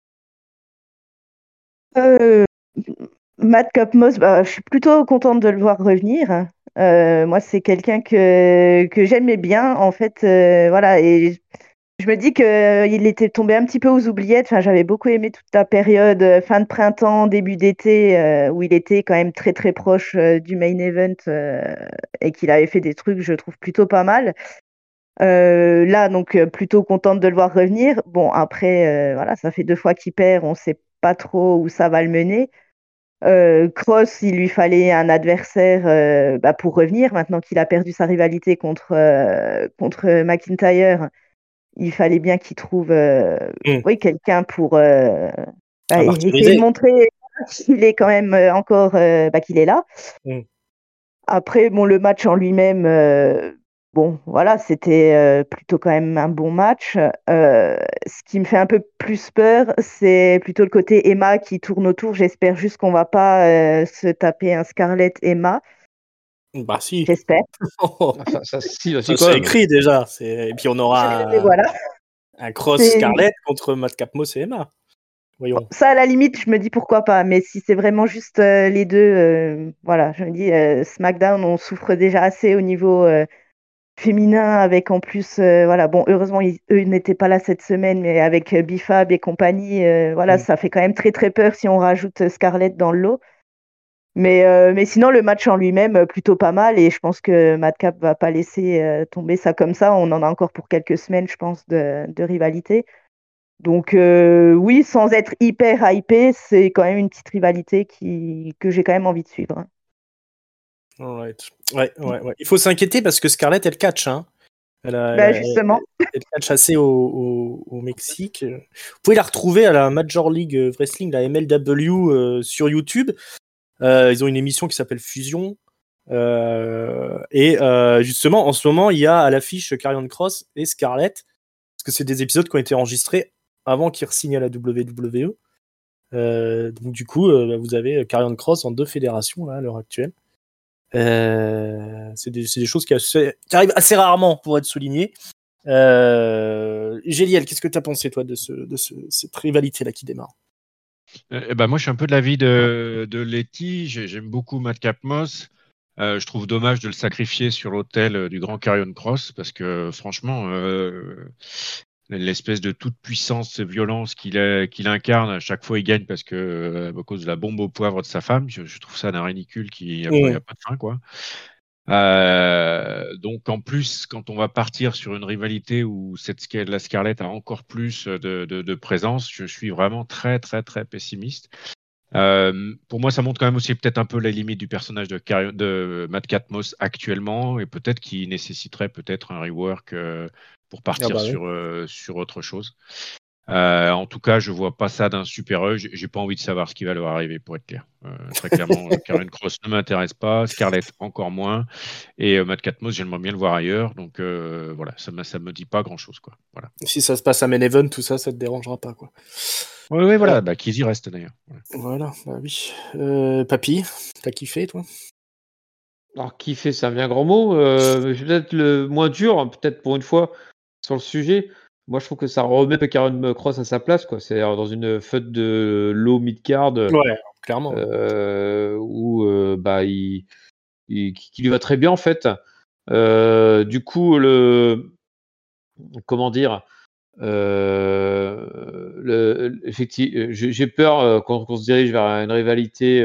Matt Capmos, je suis plutôt contente de le voir revenir. Moi, c'est quelqu'un que j'aimais bien en fait, voilà, et Je me dis qu'il était tombé un petit peu aux oubliettes. Enfin, j'avais beaucoup aimé toute la période fin de printemps, début d'été, où il était quand même très très proche du main event et qu'il avait fait des trucs, je trouve, plutôt pas mal. Là, donc, plutôt contente de le voir revenir. Bon, après, voilà, ça fait 2 fois qu'il perd, on sait pas trop où ça va le mener. Cross, il lui fallait un adversaire pour revenir. Maintenant qu'il a perdu sa rivalité contre McIntyre, il fallait bien qu'il trouve oui, quelqu'un pour essayer de montrer qu'il est quand même encore qu'il est là. Après, bon, le match en lui-même, bon, voilà, c'était plutôt quand même un bon match. Ce qui me fait un peu plus peur, c'est plutôt le côté Emma qui tourne autour. J'espère juste qu'on va pas se taper un Scarlett Emma. Bah si. J'espère. Ça c'est écrit déjà. Et puis on aura un cross Scarlett contre Madcap Moss et Emma. Voyons. Ça, à la limite, je me dis pourquoi pas. Mais si c'est vraiment juste les deux, voilà, je me dis SmackDown, on souffre déjà assez au niveau féminin avec en plus, voilà, bon, heureusement, eux n'étaient pas là cette semaine, mais avec Bifab et compagnie, voilà, ça fait quand même très très peur si on rajoute Scarlett dans le lot. Mais sinon, le match en lui-même, plutôt pas mal. Et je pense que Madcap va pas laisser tomber ça comme ça. On en a encore pour quelques semaines, je pense, de rivalité. Donc oui, sans être hyper hypé, c'est quand même une petite rivalité que j'ai quand même envie de suivre. Right. Ouais. Il faut s'inquiéter parce que Scarlett, elle catch. Hein. Justement. Elle catch assez au Mexique. Vous pouvez la retrouver à la Major League Wrestling, la MLW, sur YouTube. Ils ont une émission qui s'appelle Fusion. Et justement, en ce moment, il y a à l'affiche Karrion Kross et Scarlett. Parce que c'est des épisodes qui ont été enregistrés avant qu'ils re-signent à la WWE. Donc du coup, vous avez Karrion Kross en 2 fédérations là, à l'heure actuelle. C'est des choses qui arrivent assez rarement pour être soulignées. Géliel, qu'est-ce que tu as pensé toi de cette rivalité là qui démarre? Moi, je suis un peu de l'avis de Letty. J'aime beaucoup Madcap Moss. Je trouve dommage de le sacrifier sur l'autel du grand Karrion Kross parce que franchement, l'espèce de toute puissance, violence qu'il incarne, à chaque fois il gagne parce que à cause de la bombe au poivre de sa femme, je trouve ça d'un ridicule qui a pas de fin, quoi. Donc en plus, quand on va partir sur une rivalité où la Scarlett a encore plus de présence, je suis vraiment très très très pessimiste. Pour moi, ça montre quand même aussi peut-être un peu les limites du personnage de Madcap Moss actuellement et peut-être qu'il nécessiterait peut-être un rework pour partir sur autre chose. En tout cas, je vois pas ça d'un super-héros. J'ai pas envie de savoir ce qui va leur arriver, pour être clair. Très clairement, Karrion Kross ne m'intéresse pas, Scarlett encore moins, et Madcap Moss, j'aimerais bien le voir ailleurs. Donc voilà, ça me dit pas grand-chose, quoi. Voilà. Si ça se passe à Main Event, tout ça te dérangera pas, quoi. Oui, voilà, qu'ils y restent d'ailleurs. Voilà, bah oui. Papy, t'as kiffé, toi? Alors, kiffer, c'est un bien grand mot. Peut-être le moins dur, hein, peut-être pour une fois, sur le sujet. Moi, je trouve que ça remet Karrion Kross à sa place, quoi. C'est dans une feud de low mid-card. Ouais, clairement. Où qui lui va très bien, en fait. Du coup, comment dire, effectivement, j'ai peur qu'on se dirige vers une rivalité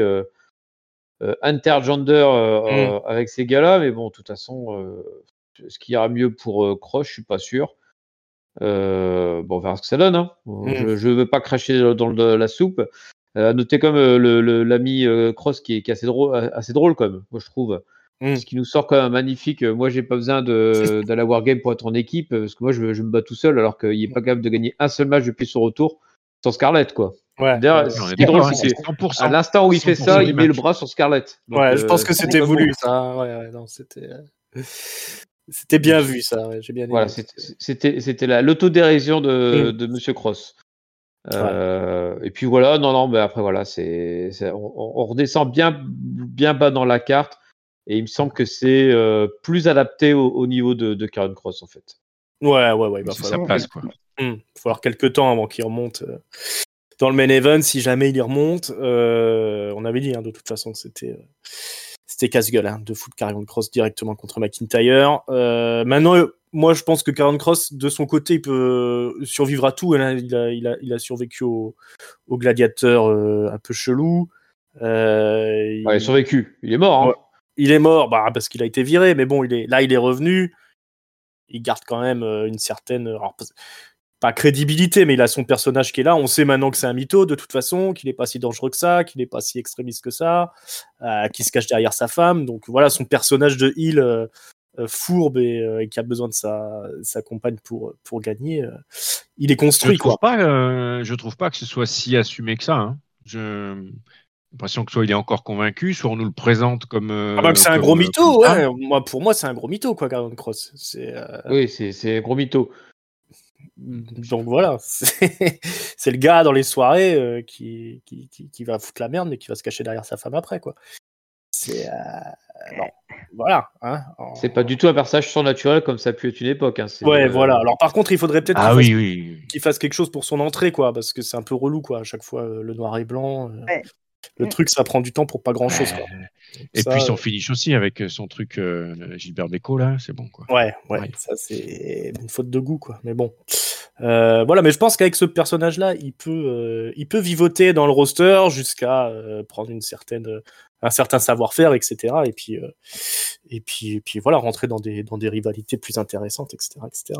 intergender avec ces gars-là, mais bon, de toute façon, ce qui ira mieux pour Kross, je suis pas sûr. On verra ce que ça donne. Hein. Je veux pas cracher dans la soupe. À noter comme l'ami Kross qui est assez drôle quand même, moi je trouve. Ce qui nous sort quand même magnifique. Moi, j'ai pas besoin d'aller à Wargame pour être en équipe, parce que moi, je me bats tout seul, alors qu'il est pas capable de gagner un seul match depuis son retour sans Scarlett, quoi. D'ailleurs, ce qui est drôle, c'est qu'à l'instant où il fait ça, il met le bras sur Scarlett. Donc, je pense que c'était voulu, ça. Non, c'était bien vu, ça. J'ai bien aimé. Voilà, c'était l'autodérision de Monsieur Kross. Et puis voilà, mais après voilà, on redescend bien bas dans la carte, et il me semble que c'est plus adapté au niveau de Karrion Kross, en fait. Ouais, c'est sa place, quoi. Il va falloir quelques temps avant qu'il remonte dans le main event, si jamais il y remonte. On avait dit, hein, de toute façon, que c'était casse-gueule de foutre Karrion Kross directement contre McIntyre. Maintenant, moi, je pense que Karrion Kross, de son côté, il peut survivre à tout. Il a survécu au gladiateur un peu chelou. Il a survécu. Il est mort. Hein. Ouais, il est mort parce qu'il a été viré, mais bon, il est revenu. Il garde quand même une certaine... Alors, pas crédibilité, mais il a son personnage qui est là. On sait maintenant que c'est un mytho, de toute façon, qu'il n'est pas si dangereux que ça, qu'il n'est pas si extrémiste que ça, qu'il se cache derrière sa femme. Donc voilà, son personnage de heel fourbe et qui a besoin de sa compagne pour gagner, il est construit. Je trouve pas que ce soit si assumé que ça. Hein. J'ai l'impression que soit il est encore convaincu, soit on nous le présente comme. Que c'est un gros mytho, ouais. Pour moi, c'est un gros mytho, quoi, Karrion Kross. Oui, c'est un gros mytho. Donc voilà, c'est le gars dans les soirées qui va foutre la merde, mais qui va se cacher derrière sa femme après, quoi. Non, voilà. Hein, C'est pas du tout un personnage surnaturel comme ça a pu être une époque. Hein. Voilà. Alors par contre, il faudrait peut-être qu'il fasse quelque chose pour son entrée, quoi, parce que c'est un peu relou, quoi. À chaque fois, le noir et blanc. Le truc, ça prend du temps pour pas grand-chose, quoi. Et puis son finish aussi avec son truc Gilbert Bécaud, là, c'est bon, quoi. Ouais, ça c'est une faute de goût, quoi. Mais bon. Voilà, mais je pense qu'avec ce personnage-là, il peut vivoter dans le roster jusqu'à prendre un certain savoir-faire, etc. Et puis voilà, rentrer dans des rivalités plus intéressantes, etc., etc.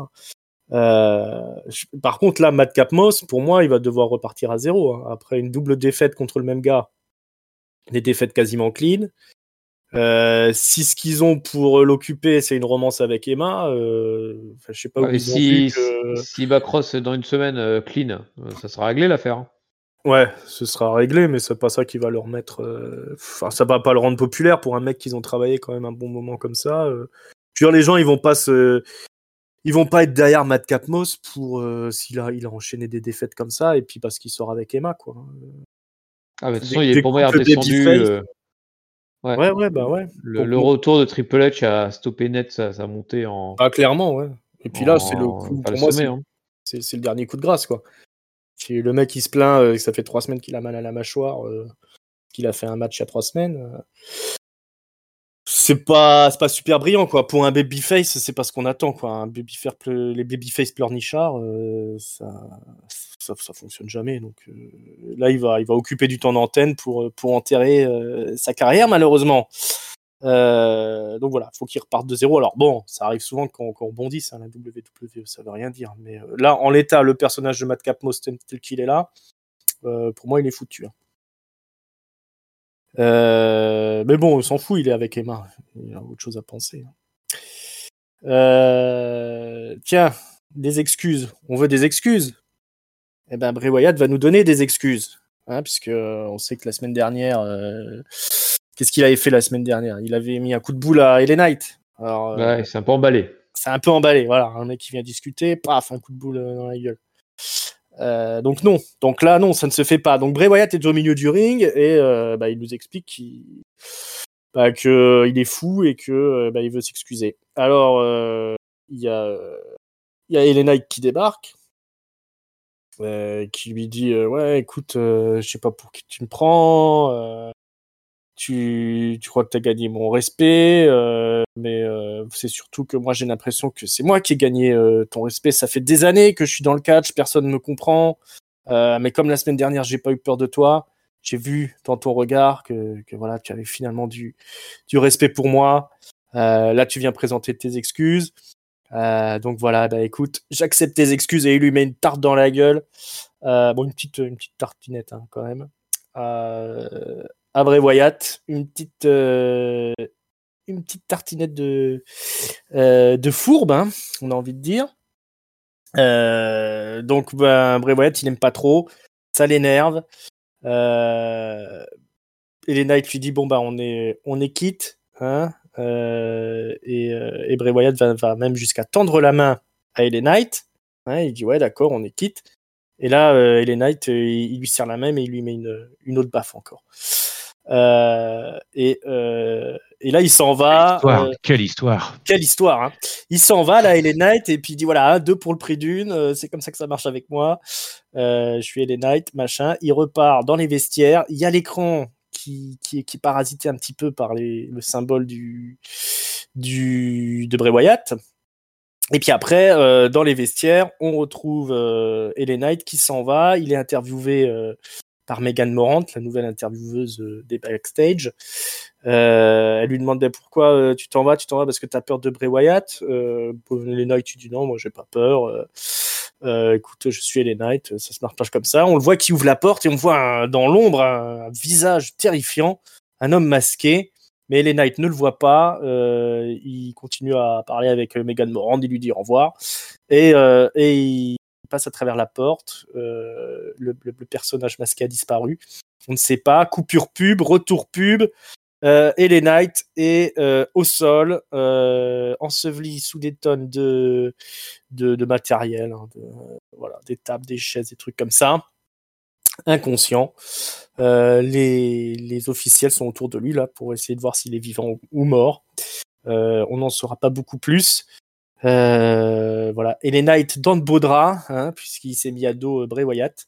Par contre, là, Madcap Moss, pour moi, il va devoir repartir à zéro. Hein. Après une double défaite contre le même gars, des défaites quasiment clean. Si ce qu'ils ont pour l'occuper, c'est une romance avec Emma, je sais pas où ils ont vu que... Si Macross dans une semaine clean, ça sera réglé l'affaire. Hein. Ouais, ce sera réglé, mais c'est pas ça qui va leur mettre... ça va pas le rendre populaire pour un mec qu'ils ont travaillé quand même un bon moment comme ça. Je veux dire, les gens, ils vont pas être derrière Madcap Moss pour s'il a enchaîné des défaites comme ça, et puis parce qu'il sort avec Emma, quoi. Ah, mais de toute façon, il est pour moi redescendu... Ouais. Le retour de Triple H a stoppé net sa montée en... Ah, clairement, ouais. Et puis là, c'est le coup, pour moi, sommet, c'est le dernier coup de grâce, quoi. Le mec, il se plaint que ça fait 3 semaines qu'il a mal à la mâchoire, qu'il a fait un match il y a 3 semaines. C'est pas super brillant, quoi. Pour un babyface, c'est pas ce qu'on attend, quoi. Les babyface pleurnichards, ça fonctionne jamais. Donc là, il va occuper du temps d'antenne pour enterrer sa carrière, malheureusement. Donc voilà, faut qu'il reparte de zéro. Alors bon, ça arrive souvent qu'on rebondisse, hein, la WWE, ça veut rien dire. Mais là, en l'état, le personnage de Madcap Moss tel qu'il est là, pour moi, il est foutu. Hein. Mais bon, on s'en fout, il est avec Emma. Il a autre chose à penser. Tiens, des excuses. On veut des excuses. Eh ben, Bray Wyatt va nous donner des excuses. Hein, puisque on sait que la semaine dernière... Qu'est-ce qu'il avait fait la semaine dernière ? Il avait mis un coup de boule à LA Knight. Alors, ouais, c'est un peu emballé. C'est un peu emballé, voilà. Un mec qui vient discuter, paf, un coup de boule dans la gueule. Donc non. Donc là, non, ça ne se fait pas. Donc Bray Wyatt est au milieu du ring et il nous explique qu'il est fou et que il veut s'excuser. Alors, il y a LA Knight qui débarque. Qui lui dit ouais, écoute, je sais pas pour qui tu me prends. Tu crois que tu as gagné mon respect, mais c'est surtout que moi j'ai l'impression que c'est moi qui ai gagné ton respect. Ça fait des années que je suis dans le catch, personne ne me comprend. Mais comme la semaine dernière, j'ai pas eu peur de toi, j'ai vu dans ton regard que voilà, tu avais finalement du respect pour moi. Là, tu viens présenter tes excuses. Donc voilà, écoute, j'accepte tes excuses et il lui met une tarte dans la gueule. Une petite tartinette hein, quand même. À Bray Wyatt, une petite tartinette de fourbe, hein, on a envie de dire. Donc Bray Wyatt, il aime pas trop, ça l'énerve. LA Knight lui dit bon on est quitte, hein. Et Bray Wyatt va même jusqu'à tendre la main à LA Knight. Hein, il dit ouais d'accord, on est quitte. Et là, LA Knight, il lui serre la main, mais il lui met une autre baffe encore. Et là, il s'en va. Quelle histoire. Hein. Il s'en va, là, LA Knight, et puis il dit voilà, 2 pour le prix d'une, c'est comme ça que ça marche avec moi. Je suis LA Knight, machin. Il repart dans les vestiaires. Il y a l'écran qui est parasité un petit peu par le symbole de Bray Wyatt. Et puis après, dans les vestiaires, on retrouve LA Knight qui s'en va. Il est interviewé par Megan Morant, la nouvelle intervieweuse des backstage. Elle lui demande pourquoi tu t'en vas parce que t'as peur de Bray Wyatt. LA Knight il dit non, moi j'ai pas peur. Écoute, je suis LA Knight, ça se marche comme ça. On le voit qui ouvre la porte et on voit dans l'ombre un visage terrifiant, un homme masqué. Mais LA Knight ne le voit pas. Il continue à parler avec Megan Morant, il lui dit au revoir. Et il passe à travers la porte. Le personnage masqué a disparu. On ne sait pas. Coupure pub, retour pub. LA Knight est au sol, enseveli sous des tonnes de matériel, hein, voilà, des tables, des chaises, des trucs comme ça. Inconscient. Les officiels sont autour de lui là pour essayer de voir s'il est vivant ou mort. On n'en saura pas beaucoup plus. Voilà. Et les Knight dans de beaux draps, hein, puisqu'il s'est mis à dos Bray Wyatt.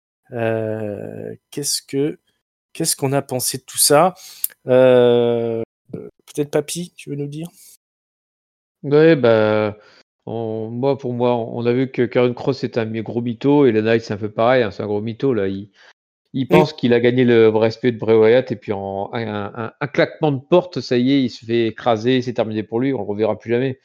Qu'est-ce qu'on a pensé de tout ça? Peut-être Papy, tu veux nous dire? Ouais, bah, pour moi, on a vu que Karrion Kross est un gros mytho et les Knight c'est un peu pareil, hein, c'est un gros mytho là. Il pense qu'il a gagné le respect de Bray Wyatt et puis en un claquement de porte, ça y est, il se fait écraser, c'est terminé pour lui, on le reverra plus jamais.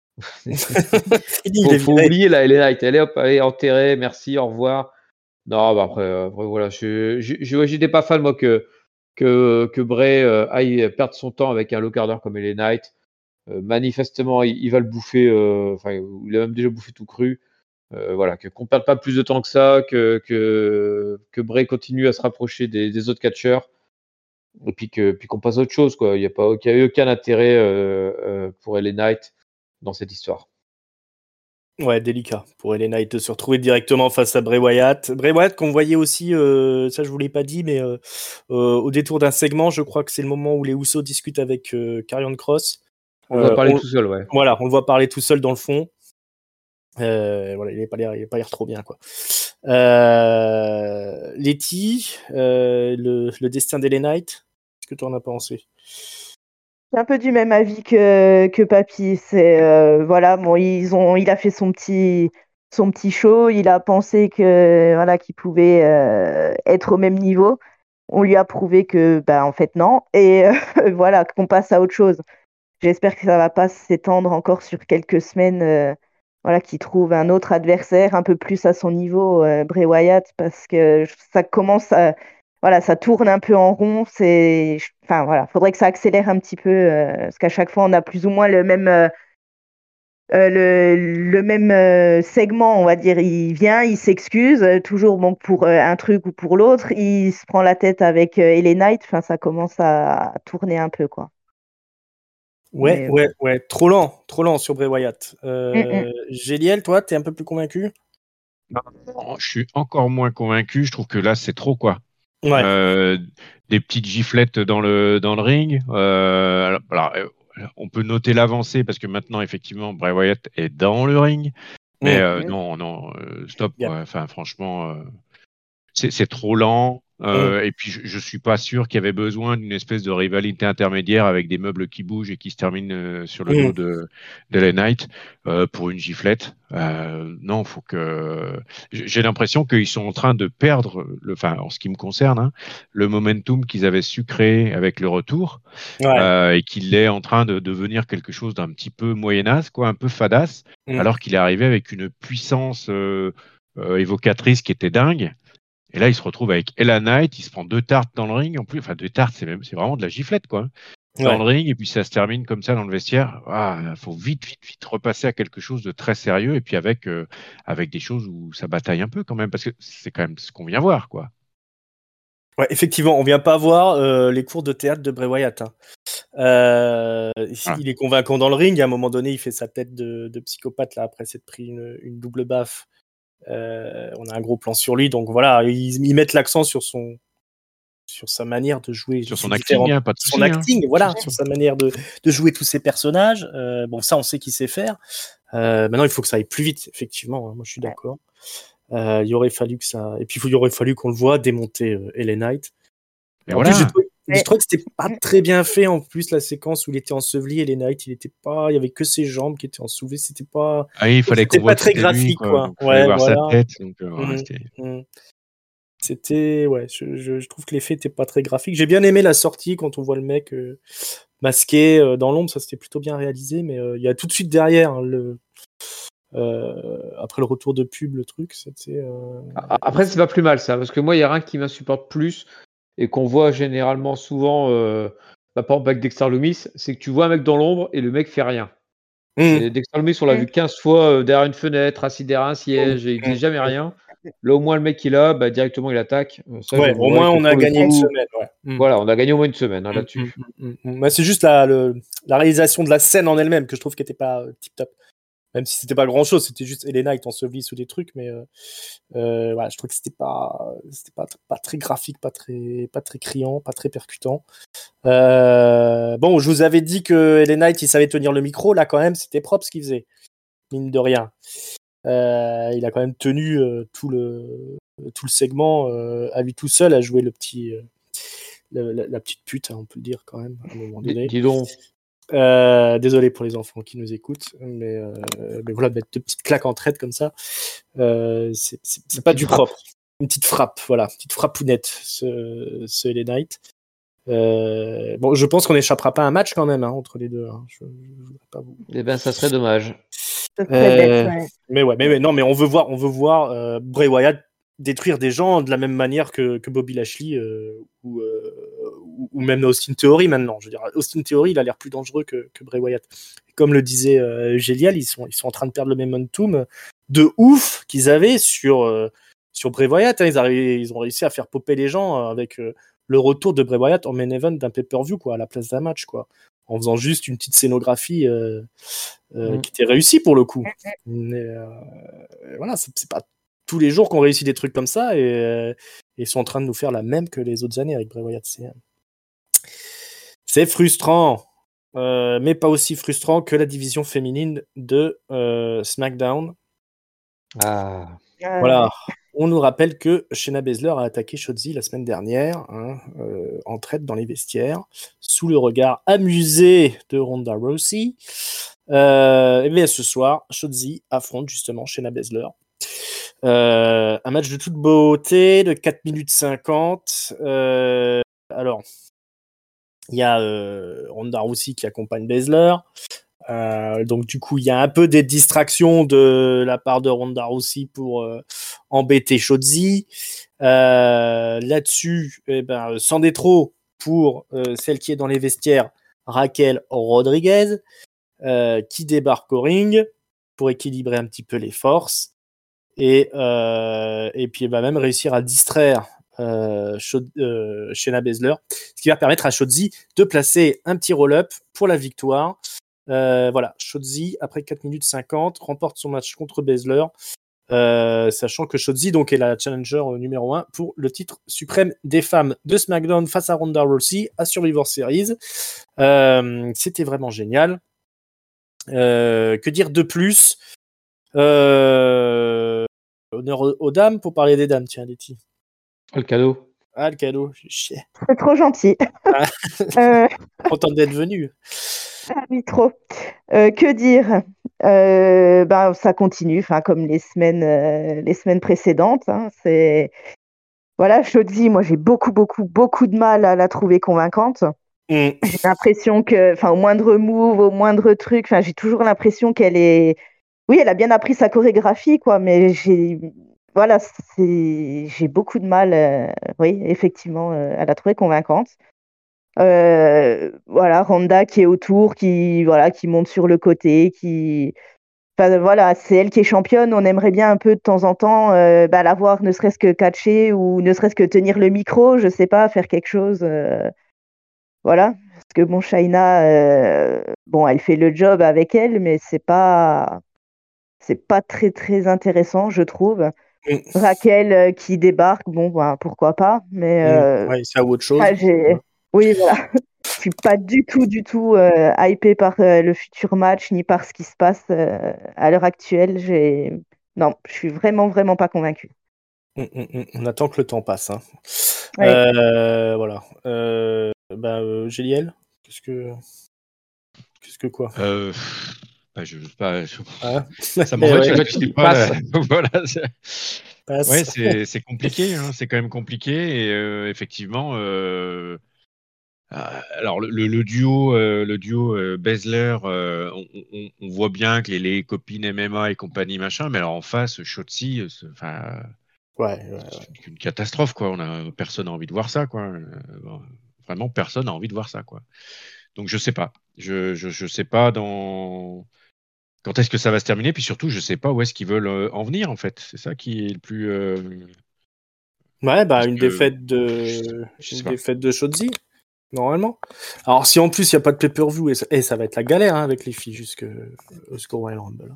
Faut oublier là, LA Knight, allez hop, allez enterré, merci, au revoir. Non, bah après voilà, j'étais pas fan moi que Bray aille perdre son temps avec un low carder comme LA Knight. Manifestement, il va le bouffer. Enfin, il a même déjà bouffé tout cru. Voilà, qu'on perde pas plus de temps que ça, que Bray continue à se rapprocher des autres catcheurs, et puis qu'on passe à autre chose, quoi. Il n'y a eu aucun intérêt pour LA Knight dans cette histoire. Ouais, délicat pour LA Knight de se retrouver directement face à Bray Wyatt. Bray Wyatt qu'on voyait aussi, ça je vous l'ai pas dit, mais au détour d'un segment, je crois que c'est le moment où les Usos discutent avec Karrion Kross. On va parler tout seul, ouais. Voilà, on le voit parler tout seul dans le fond. Voilà, il n'a pas l'air trop bien, quoi. Letty, le destin d'LA Knight, qu'est-ce que tu en as pensé? C'est un peu du même avis que Papy. C'est voilà, bon, il a fait son petit show. Il a pensé que voilà qu'il pouvait être au même niveau. On lui a prouvé que en fait non. Et voilà, qu'on passe à autre chose. J'espère que ça va pas s'étendre encore sur quelques semaines. Voilà, qu'il trouve un autre adversaire un peu plus à son niveau, Bray Wyatt, parce que ça commence à voilà, ça tourne un peu en rond. Enfin voilà, faudrait que ça accélère un petit peu, parce qu'à chaque fois on a plus ou moins le même segment, on va dire. Il vient, il s'excuse, toujours bon pour un truc ou pour l'autre. Il se prend la tête avec LA Knight. Enfin, ça commence à tourner un peu, quoi. Ouais, trop lent sur Bray Wyatt. Géliel, toi, t'es un peu plus convaincu? Non, je suis encore moins convaincu. Je trouve que là, c'est trop, quoi. Ouais. Des petites giflettes dans le ring. On peut noter l'avancée parce que maintenant, effectivement, Bray Wyatt est dans le ring. Mais non, stop, quoi. Enfin, franchement, c'est trop lent. Et puis, je suis pas sûr qu'il y avait besoin d'une espèce de rivalité intermédiaire avec des meubles qui bougent et qui se terminent sur le dos de LA Knight pour une giflette. Non, faut que. J'ai l'impression qu'ils sont en train de perdre, en ce qui me concerne, hein, le momentum qu'ils avaient su créer avec le retour, et qu'il est en train de devenir quelque chose d'un petit peu moyenasse, quoi, un peu fadasse, alors qu'il est arrivé avec une puissance évocatrice qui était dingue. Et là, il se retrouve avec LA Knight, il se prend 2 tartes dans le ring. En plus, enfin, 2 tartes, c'est vraiment de la giflette, quoi. Dans le ring, et puis ça se termine comme ça dans le vestiaire. Faut vite repasser à quelque chose de très sérieux, et puis avec des choses où ça bataille un peu quand même, parce que c'est quand même ce qu'on vient voir, quoi. Ouais, effectivement, on vient pas voir les cours de théâtre de Bray Wyatt. Hein. Il est convaincant dans le ring. À un moment donné, il fait sa tête de psychopathe là après s'être pris une double baffe. On a un gros plan sur lui, donc voilà, ils mettent l'accent sur sa manière de jouer, sur son acting, hein, pas de souci, acting, voilà, sur sa manière de jouer tous ses personnages. Bon, ça, on sait qu'il sait faire. Maintenant, il faut que ça aille plus vite, effectivement. Hein, moi, je suis d'accord. Il aurait fallu que ça, et puis il aurait fallu qu'on le voit démonter LA Knight. Et voilà. Je trouvais que c'était pas très bien fait en plus la séquence où il était enseveli et les Knight, il y avait que ses jambes qui étaient ensouvelies, c'était pas. Ah oui, il fallait qu'on voit pas très que c'était lui, graphique quoi. quoi. Donc, il fallait voir sa voilà. tête. Donc, C'était je trouve que l'effet était pas très graphique. J'ai bien aimé la sortie quand on voit le mec masqué dans l'ombre, ça c'était plutôt bien réalisé, mais il y a tout de suite derrière après le retour de pub le truc, c'était. Après c'est pas plus mal ça, parce que moi il y a rien qui m'insupporte plus et qu'on voit généralement souvent, par exemple avec Dexter Lumis, c'est que tu vois un mec dans l'ombre et le mec fait rien. Et Dexter Lumis, on l'a vu 15 fois derrière une fenêtre, assis derrière un siège, et il faisait jamais rien. Là, au moins, le mec, il est là, directement, il attaque. Ça, Ouais, au moins, on a gagné une semaine. Ouais. Voilà, on a gagné au moins une semaine là-dessus. Mais c'est juste la réalisation de la scène en elle-même que je trouve qu'elle n'était pas tip-top. Même si c'était pas grand-chose, c'était juste Elena est ensevelie sous des trucs, mais je trouve que c'était pas très graphique, pas très criant, pas très percutant. Bon, je vous avais dit que Elena il savait tenir le micro, là quand même, c'était propre ce qu'il faisait, mine de rien. Il a quand même tenu tout le segment à lui tout seul, à jouer le petit la petite pute, hein, on peut le dire quand même à un moment donné. Dis donc. Désolé pour les enfants qui nous écoutent, mais voilà, mettre deux petites claques en traite comme ça, c'est pas du propre. Une petite frappe, voilà, une petite frappounette, ce LA Knight. Bon, je pense qu'on n'échappera pas à un match quand même entre les deux. Hein. Je pas vous. Eh ben, ça serait dommage. Ça serait bête, ouais. Mais non, mais on veut voir Bray Wyatt détruire des gens de la même manière que Bobby Lashley ou même Austin Theory maintenant. Je veux dire, Austin Theory, il a l'air plus dangereux que Bray Wyatt. Et comme le disait Gélial, ils sont en train de perdre le momentum de ouf qu'ils avaient sur Bray Wyatt. Hein. Ils ont réussi à faire popper les gens avec le retour de Bray Wyatt en main event d'un pay-per-view, quoi, à la place d'un match, quoi. En faisant juste une petite scénographie qui était réussie pour le coup. Mais voilà, c'est pas tous les jours qu'on réussit des trucs comme ça et ils sont en train de nous faire la même que les autres années avec Bray Wyatt. C'est frustrant, mais pas aussi frustrant que la division féminine de SmackDown. Voilà. On nous rappelle que Shayna Baszler a attaqué Shotzi la semaine dernière, en traite dans les vestiaires, sous le regard amusé de Ronda Rousey. Et bien ce soir, Shotzi affronte justement Shayna Baszler. Un match de toute beauté, de 4 minutes 50. Alors, il y a Ronda Rousey qui accompagne Baszler. Donc du coup, il y a un peu des distractions de la part de Ronda Rousey pour embêter Shotzi. Là-dessus, c'en est trop pour celle qui est dans les vestiaires, Raquel Rodriguez, qui débarque au ring pour équilibrer un petit peu les forces et puis elle va même réussir à distraire Shayna Baszler, ce qui va permettre à Shotzi de placer un petit roll-up pour la victoire. Voilà, Shotzi, après 4 minutes 50, remporte son match contre Baszler, sachant que Shotzi donc, est la challenger numéro 1 pour le titre suprême des femmes de SmackDown face à Ronda Rousey à Survivor Series. C'était vraiment génial. Que dire de plus? Honneur aux dames pour parler des dames, tiens, Letty. Le cadeau. Ah, le cadeau, chier. C'est trop gentil. Contente d'être venue. Ah oui, trop. Que dire? Ça continue, comme les semaines précédentes. Hein, voilà, Shotzi, moi j'ai beaucoup de mal à la trouver convaincante. J'ai l'impression que, au moindre move, au moindre truc, j'ai toujours l'impression qu'elle est. Oui, elle a bien appris sa chorégraphie, quoi, mais j'ai beaucoup de mal, oui, effectivement, à la trouver convaincante. Voilà, Ronda qui est autour, qui monte sur le côté, voilà, c'est elle qui est championne. On aimerait bien un peu de temps en temps la voir, ne serait-ce que catcher ou ne serait-ce que tenir le micro, je sais pas, faire quelque chose. Voilà, parce que bon, Shayna, elle fait le job avec elle, mais c'est pas très très intéressant, je trouve. Raquel qui débarque, pourquoi pas, mais ouais, c'est à autre chose. Oui, voilà. Je suis pas du tout hypée par le futur match ni par ce qui se passe à l'heure actuelle. Non, je suis vraiment pas convaincue. On attend que le temps passe. Hein. Ouais. Voilà. Géliel, qu'est-ce que quoi Je pas. Ah. Ça m'embête parce que tu c'est pas. passes. Voilà. Passe. Ouais, c'est compliqué. Hein, c'est quand même compliqué et effectivement. Alors le duo Baszler, on voit bien que les copines MMA et compagnie machin, mais alors en face, Shotzi, Ouais. c'est une catastrophe quoi. Personne n'a envie de voir ça quoi. Bon, vraiment, personne n'a envie de voir ça quoi. Donc je sais pas. Je sais pas quand est-ce que ça va se terminer, puis surtout je sais pas où est-ce qu'ils veulent en venir en fait. C'est ça qui est le plus. Ouais, Parce une que défaite je sais pas. de Shotzi, normalement. Alors si en plus il n'y a pas de pay-per-view, ça va être la galère avec les filles jusqu'au Royal Rumble.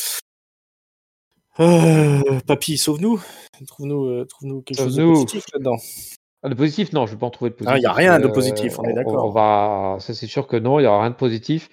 Papy, sauve-nous. Trouve-nous quelque chose de positif là-dedans. De positif, non, je ne vais pas en trouver de positif. Il n'y a rien de positif, on est d'accord. Ça, c'est sûr que non, il n'y aura rien de positif.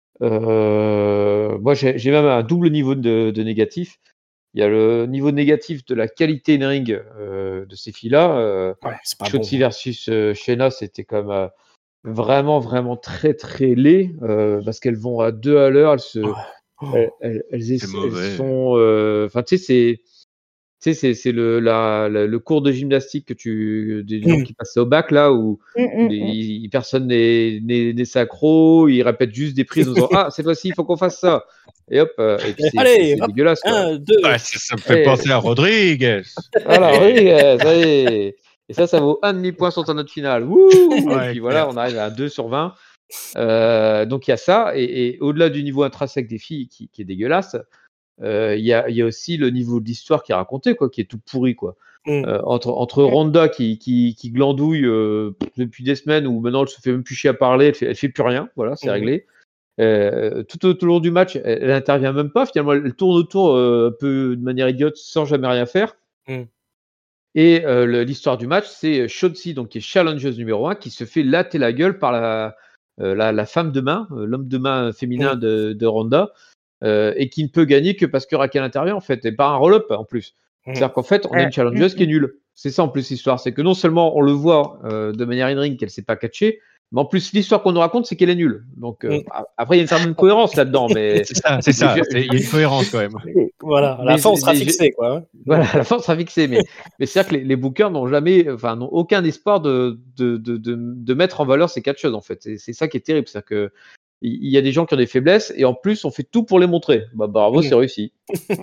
Moi, j'ai même un double niveau de négatif. Il y a le niveau négatif de la qualité in-ring de ces filles-là. C'est pas Shotzi bon. versus Shayna, c'était quand même vraiment, vraiment très, très laid parce qu'elles vont à 2 à l'heure. Elles sont. Enfin, tu sais, c'est le cours de gymnastique des gens qui passaient au bac là où personne n'est sacro, ils répètent juste des prises en disant cette fois-ci il faut qu'on fasse ça et hop et puis Allez, c'est dégueulasse quoi. 1, 2. Ça me fait penser à Rodriguez. Voilà, Rodriguez, allez. Et ça vaut 1,5 point sur ta note finale. Et puis voilà, on arrive à 2 sur 20. Donc il y a ça et au-delà du niveau intrinsèque des filles qui est dégueulasse. Il y a aussi le niveau de l'histoire qui est raconté, quoi, qui est tout pourri, quoi. Entre Ronda qui glandouille depuis des semaines, où maintenant elle se fait même plus chier à parler, elle fait plus rien, voilà, c'est réglé. Tout au long du match, elle intervient même pas. Finalement, elle tourne autour un peu de manière idiote, sans jamais rien faire. Et l'histoire du match, c'est Shotzi, donc qui est challengeuse numéro 1, qui se fait latter la gueule par la femme de main, l'homme de main féminin de Ronda. Et qui ne peut gagner que parce que Raquel intervient en fait, et pas un roll-up en plus. C'est-à-dire qu'en fait, on a une challengeuse qui est nulle. C'est ça en plus l'histoire, c'est que non seulement on le voit de manière in-ring qu'elle ne sait pas catcher, mais en plus l'histoire qu'on nous raconte c'est qu'elle est nulle. Donc après il y a une certaine cohérence là-dedans, mais c'est ça. Il y a une cohérence quand même. Voilà, à la fin on sera fixé quoi. Voilà, à la fin on sera fixé, mais c'est-à-dire que les bookers n'ont aucun espoir de mettre en valeur ces catcheuses en fait. C'est ça qui est terrible, c'est-à-dire que il y a des gens qui ont des faiblesses et en plus on fait tout pour les montrer. Bravo, c'est réussi.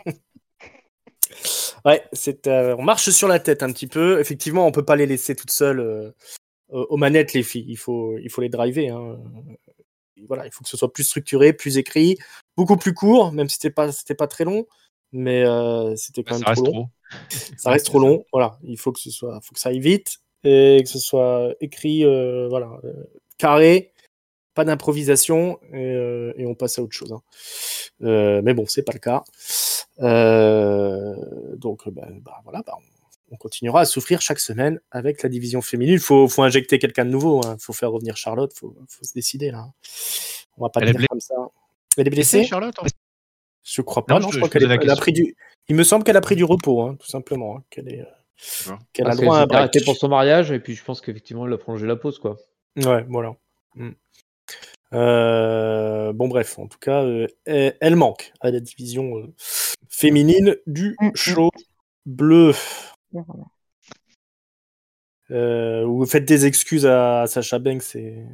Ouais, on marche sur la tête un petit peu. Effectivement, on peut pas les laisser toutes seules aux manettes les filles. Il faut les driver. Hein. Voilà, il faut que ce soit plus structuré, plus écrit, beaucoup plus court, même si c'était pas très long, mais c'était quand même trop long. Ça reste trop long. Voilà, il faut que ça aille vite et que ce soit écrit, carré. Pas d'improvisation et on passe à autre chose. Hein. Mais bon, c'est pas le cas. Donc, on continuera à souffrir chaque semaine avec la division féminine. Il faut injecter quelqu'un de nouveau. Il faut faire revenir Charlotte. Faut se décider là. On va pas tenir comme ça. Elle est blessée, Charlotte? Je crois pas. Non, je crois qu'elle a pris du. Il me semble qu'elle a pris du repos, hein, tout simplement. Hein, qu'elle a le droit à un break. Arrêté pour son mariage et puis je pense qu'effectivement elle a prolongé la pause quoi. Ouais, voilà. Bon bref, en tout cas, elle manque à la division féminine du show bleu. Vous faites des excuses à Sasha Banks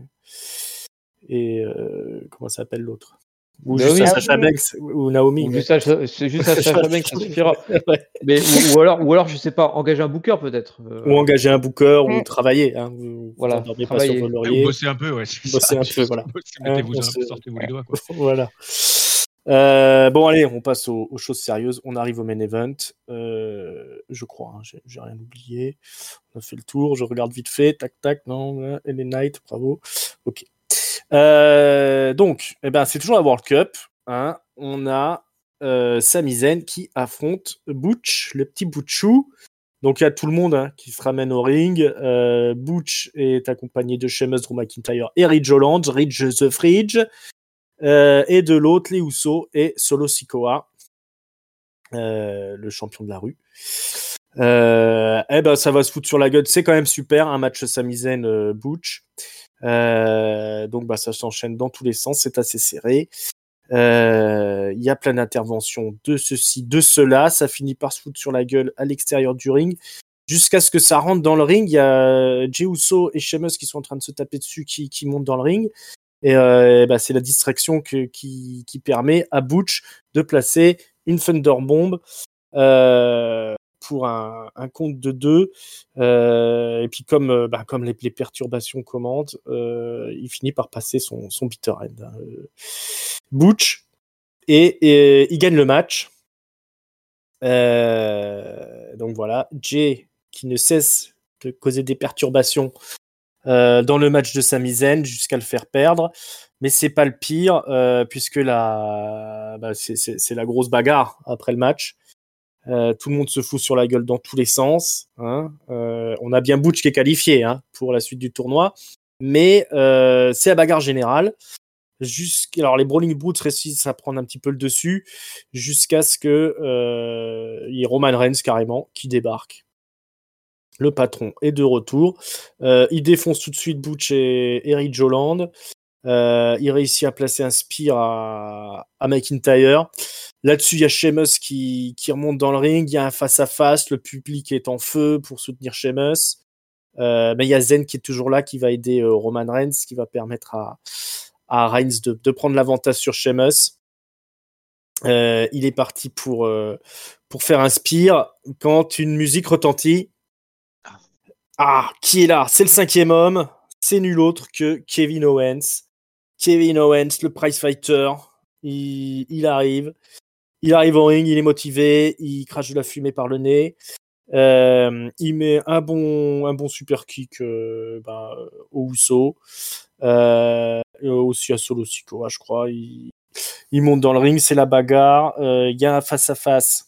et comment s'appelle l'autre? Ou juste à Sasha Banks ou Naomi. C'est juste à Sasha Banks, ça suffira. Ouais. Mais, ou alors, je sais pas, engager un booker peut-être. Ou engager un booker ou travailler. Hein, voilà, vous pas sur vos lauriers. Ou bosser un peu, ouais. Bosser un peu, voilà. Sortez-vous les doigts, quoi. Voilà. Bon, allez, on passe aux choses sérieuses. On arrive au main event. Je crois, hein, j'ai rien oublié. On a fait le tour. Je regarde vite fait. Tac, tac. Non, LA Knight, bravo. Ok. Donc, c'est toujours la World Cup. Hein. On a Sami Zayn qui affronte Butch, le petit Butchou. Donc, il y a tout le monde qui se ramène au ring. Butch est accompagné de Sheamus, Drew McIntyre et Ridge Holland, Ridge the Fridge. Et de l'autre, les Usos et Solo Sikoa, le champion de la rue. Ça va se foutre sur la gueule. C'est quand même super, un match Sami Zayn Butch. Donc ça s'enchaîne dans tous les sens, c'est assez serré. Il y a plein d'interventions de ceci, de cela, ça finit par se foutre sur la gueule à l'extérieur du ring, jusqu'à ce que ça rentre dans le ring. Il y a Jey Uso et Sheamus qui sont en train de se taper dessus, qui montent dans le ring, et c'est la distraction qui permet à Butch de placer une Thunderbomb pour un compte de 2, et puis comme les perturbations commandent, il finit par passer son bitter end, Butch, et il gagne le match. Donc voilà, Jey qui ne cesse de causer des perturbations dans le match de Sami Zayn jusqu'à le faire perdre, mais c'est pas le pire, puisque c'est la grosse bagarre après le match. Tout le monde se fout sur la gueule dans tous les sens, hein. On a bien Butch qui est qualifié, hein, pour la suite du tournoi, mais c'est la bagarre générale. Alors les Brawling Brutes réussissent à prendre un petit peu le dessus jusqu'à ce que il y ait Roman Reigns carrément qui débarque. Le patron est de retour. Il défonce tout de suite Butch et Ridge Holland. Il réussit à placer un spear à McIntyre. Là-dessus, il y a Sheamus qui remonte dans le ring. Il y a un face-à-face. Le public est en feu pour soutenir Sheamus. Mais il y a Zayn qui est toujours là, qui va aider Roman Reigns, qui va permettre à Reigns de prendre l'avantage sur Sheamus. Il est parti pour faire un spear quand une musique retentit. Ah, qui est là? C'est le 5e homme. C'est nul autre que Kevin Owens. Kevin Owens, le prize fighter. Il arrive. Il arrive au ring, il est motivé. Il crache de la fumée par le nez. Il met un bon super kick au Uso. Et aussi à Solo Sikoa, je crois. Il monte dans le ring, c'est la bagarre. Il y a un face-à-face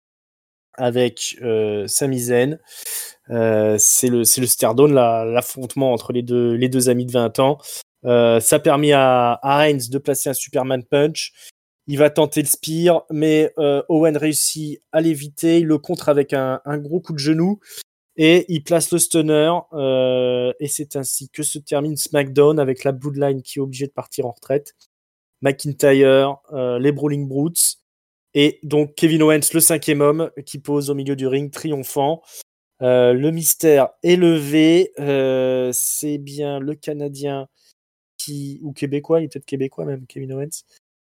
avec Sami Zayn. C'est le stare-down, l'affrontement entre les deux amis de 20 ans. Ça a permis à Reigns de placer un Superman Punch. Il va tenter le spear, mais Owen réussit à l'éviter. Il le contre avec un gros coup de genou et il place le stunner. Et c'est ainsi que se termine SmackDown avec la Bloodline qui est obligée de partir en retraite. McIntyre, les Brawling Brutes et donc Kevin Owens, le 5e homme, qui pose au milieu du ring triomphant. Le mystère est levé. C'est bien le Canadien ou Québécois, il est peut-être Québécois même, Kevin Owens,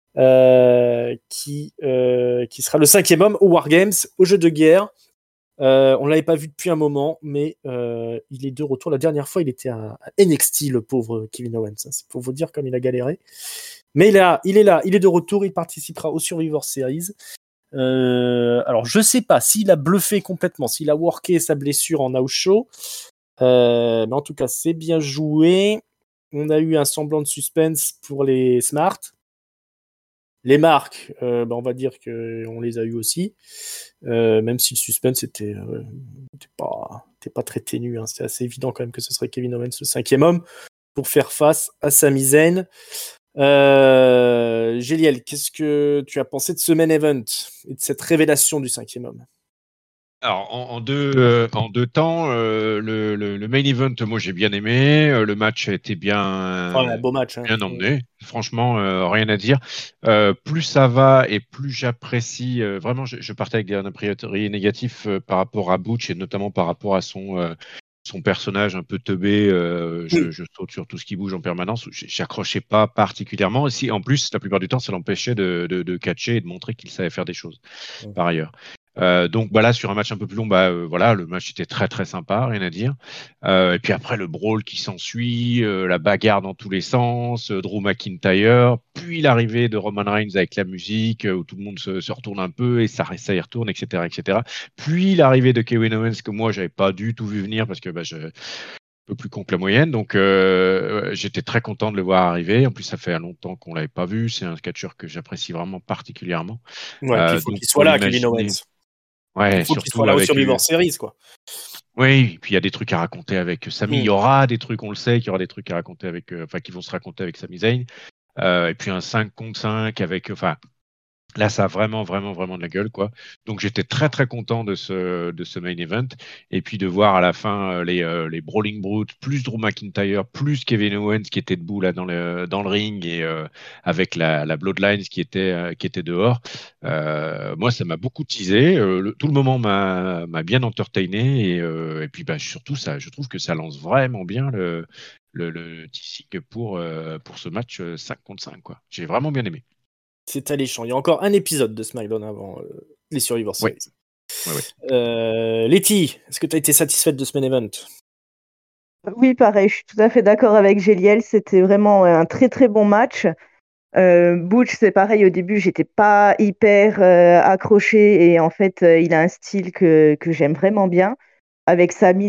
qui sera le 5e homme au War Games, au jeu de guerre. On l'avait pas vu depuis un moment, mais il est de retour. La dernière fois, il était à NXT, le pauvre Kevin Owens. C'est pour vous dire comme il a galéré. Mais il est là, il est de retour. Il participera au Survivor Series. Alors, je sais pas s'il a bluffé complètement, s'il a worké sa blessure en house show. Mais en tout cas, c'est bien joué. On a eu un semblant de suspense pour les Smart. Les marques, on va dire qu'on les a eu aussi. Même si le suspense était pas très ténu, hein. C'était assez évident quand même que ce serait Kevin Owens, le 5e homme, pour faire face à Sami Zayn. Géliel, qu'est-ce que tu as pensé de ce main event et de cette révélation du 5e homme? Alors, en deux temps, le main event, moi j'ai bien aimé. Le match a été beau match, hein. Bien emmené. Franchement, rien à dire. Plus ça va et plus j'apprécie. Vraiment, je partais avec un a priori négatif par rapport à Butch et notamment par rapport à son personnage un peu teubé. Je saute sur tout ce qui bouge en permanence. J'accrochais pas particulièrement. Si, en plus, la plupart du temps, ça l'empêchait de catcher et de montrer qu'il savait faire des choses, par ailleurs. Donc là sur un match un peu plus long, le match était très très sympa, rien à dire. Et puis après le brawl qui s'ensuit, la bagarre dans tous les sens, Drew McIntyre, puis l'arrivée de Roman Reigns avec la musique où tout le monde se retourne un peu et ça y retourne, etc. Puis l'arrivée de Kevin Owens que moi j'avais pas du tout vu venir parce que je un peu plus con que la moyenne, donc j'étais très content de le voir arriver. En plus, ça fait longtemps qu'on l'avait pas vu. C'est un catcheur que j'apprécie vraiment particulièrement. Ouais, il faut qu'il soit là, Kevin Owens. Ouais, il faut qu'il soit là au Survivor Series, quoi. Oui, et puis il y a des trucs à raconter avec Sami. Il y aura des trucs, on le sait, qu'il y aura des trucs à raconter avec, qui vont se raconter avec Sami Zayn. Et puis un 5 contre 5 avec, Là, ça a vraiment de la gueule, quoi. Donc, j'étais très, très content de ce main event. Et puis, de voir à la fin les Brawling Brutes, plus Drew McIntyre, plus Kevin Owens qui était debout là dans le ring et avec la Bloodlines qui était dehors. Moi, ça m'a beaucoup teasé. Tout le moment m'a bien entertainé. Et puis, bah, surtout, je trouve que ça lance vraiment bien le teasing pour ce match 5 contre 5, quoi. J'ai vraiment bien aimé. C'est alléchant. Il y a encore un épisode de SmackDown avant les Survivor Series. Ouais. Letty, est-ce que tu as été satisfaite de ce main event? Oui, pareil, je suis tout à fait d'accord avec Géliel. C'était vraiment un très très bon match. Butch, c'est pareil, au début, j'étais pas hyper accrochée et en fait, il a un style que j'aime vraiment bien. Avec Sami,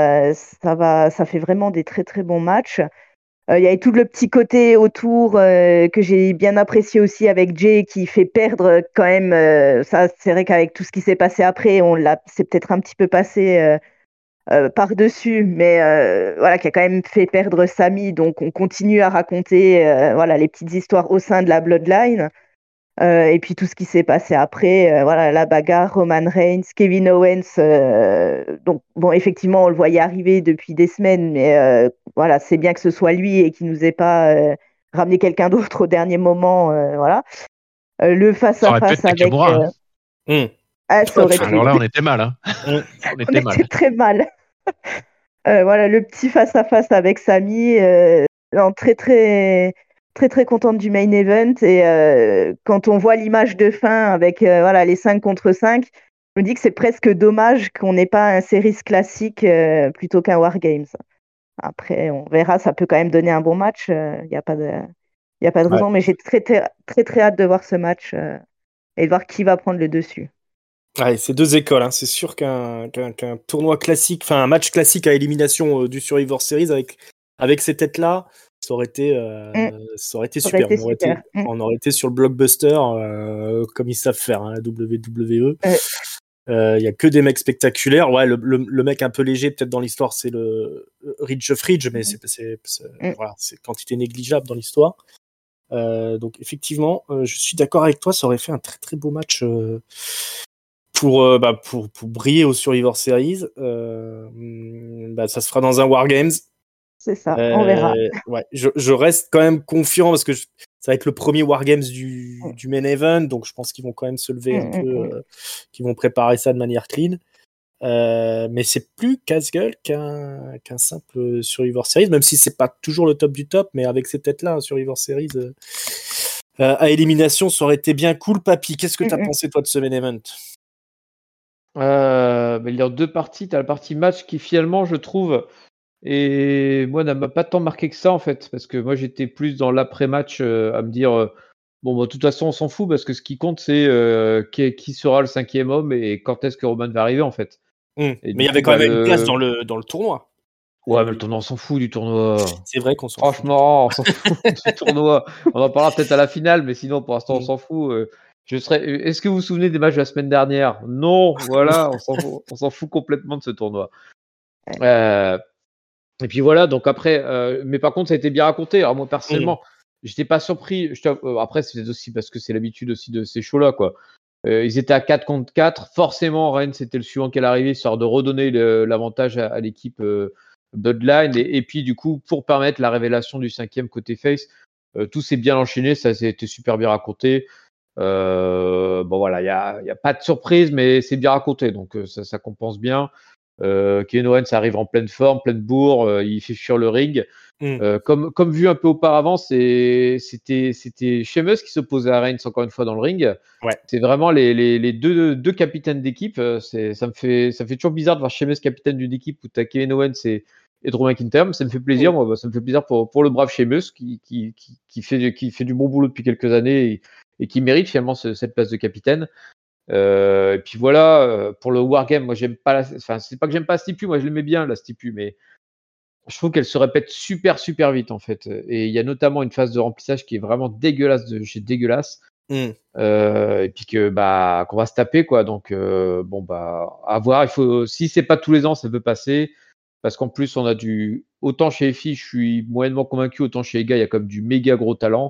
ça fait vraiment des très très bons matchs. Il y avait tout le petit côté autour que j'ai bien apprécié aussi avec Jay qui fait perdre quand même. Ça, c'est vrai qu'avec tout ce qui s'est passé après, c'est peut-être un petit peu passé par-dessus, mais voilà, qui a quand même fait perdre Sami. Donc, on continue à raconter voilà, les petites histoires au sein de la Bloodline. Et puis tout ce qui s'est passé après, voilà, la bagarre, Roman Reigns, Kevin Owens. Donc, bon, effectivement, on le voyait arriver depuis des semaines, mais voilà, c'est bien que ce soit lui et qu'il nous ait pas ramené quelqu'un d'autre au dernier moment. Voilà. Le Ça aurait pu être face-à-face avec. Nakamura. Ça aurait pu. Alors là, on était mal. Hein. On était très mal. Voilà, le petit face-à-face avec Sami. Non, très, très, très, très contente du main event. Et quand on voit l'image de fin avec voilà, les 5 contre 5, je me dis que c'est presque dommage qu'on n'ait pas un series classique plutôt qu'un Wargames. Après, on verra, ça peut quand même donner un bon match. Il n'y a pas de, y a pas de raison, mais j'ai très, très, très, très hâte de voir ce match et de voir qui va prendre le dessus. Ouais, c'est deux écoles. Hein. C'est sûr qu'un tournoi classique, enfin un match classique à élimination du Survivor Series avec ces têtes-là, ça aurait été super. On aurait été sur le blockbuster comme ils savent faire, hein, la WWE. Il y a que des mecs spectaculaires. Ouais, le mec un peu léger peut-être dans l'histoire, c'est le Ridge of Ridge, mais voilà, c'est quantité négligeable dans l'histoire. Donc effectivement, je suis d'accord avec toi, ça aurait fait un très très beau match pour briller au Survivor Series. Ça se fera dans un Wargames. C'est ça, on verra. Ouais, je reste quand même confiant parce que ça va être le premier Wargames du main event, donc je pense qu'ils vont quand même se lever un peu, qu'ils vont préparer ça de manière clean. Mais c'est plus casse-gueule qu'un simple Survivor Series, même si c'est pas toujours le top du top, mais avec ces têtes-là, un Survivor Series à élimination, ça aurait été bien cool. Papy, qu'est-ce que t'as pensé toi de ce main event? Il y a deux parties. Tu as la partie match qui finalement, je trouve, et moi, n'a pas tant marqué que ça, en fait, parce que moi, j'étais plus dans l'après-match à me dire, de toute façon, on s'en fout, parce que ce qui compte, c'est qui sera le 5e homme et quand est-ce que Roman va arriver, en fait. Mais il y avait quand même une place dans le tournoi. Ouais, mais le tournoi, on s'en fout du tournoi. C'est vrai qu'on s'en fout. Franchement, on s'en fout du tournoi. On en parlera peut-être à la finale, mais sinon, pour l'instant, on s'en fout. Est-ce que vous vous souvenez des matchs de la semaine dernière? Non, voilà, on s'en fout complètement de ce tournoi. Et puis voilà, donc après, mais par contre, ça a été bien raconté. Alors moi, personnellement, j'étais pas surpris. Après, c'est aussi parce que c'est l'habitude aussi de ces shows-là, quoi. Ils étaient à 4 contre 4. Forcément, Reigns, c'était le suivant qui allait arriver, histoire de redonner l'avantage à l'équipe Bloodline. Et puis, du coup, pour permettre la révélation du 5e côté face, tout s'est bien enchaîné. Ça a été super bien raconté. Voilà, il y a pas de surprise, mais c'est bien raconté. Donc, ça compense bien. Kevin Owens arrive en pleine forme, pleine bourre, il fait fuir le ring. Comme vu un peu auparavant, c'était Sheamus qui s'opposait à Reigns encore une fois dans le ring. Ouais. C'est vraiment les deux capitaines d'équipe. Ça me fait toujours bizarre de voir Sheamus capitaine d'une équipe où tu as Kevin Owens et Drew McIntyre. Ça me fait plaisir, moi, ça me fait plaisir pour le brave Sheamus qui fait du bon boulot depuis quelques années et qui mérite finalement cette place de capitaine. Et puis voilà, pour le Wargame, moi j'aime pas c'est pas que j'aime pas Stipu, moi je l'aimais bien la Stipu, mais je trouve qu'elle se répète super vite en fait. Et il y a notamment une phase de remplissage qui est vraiment dégueulasse de chez dégueulasse. Et puis qu'on va se taper quoi. Donc à voir. Si c'est pas tous les ans, ça peut passer. Parce qu'en plus, on a autant chez les filles, je suis moyennement convaincu, autant chez les gars, il y a comme du méga gros talent.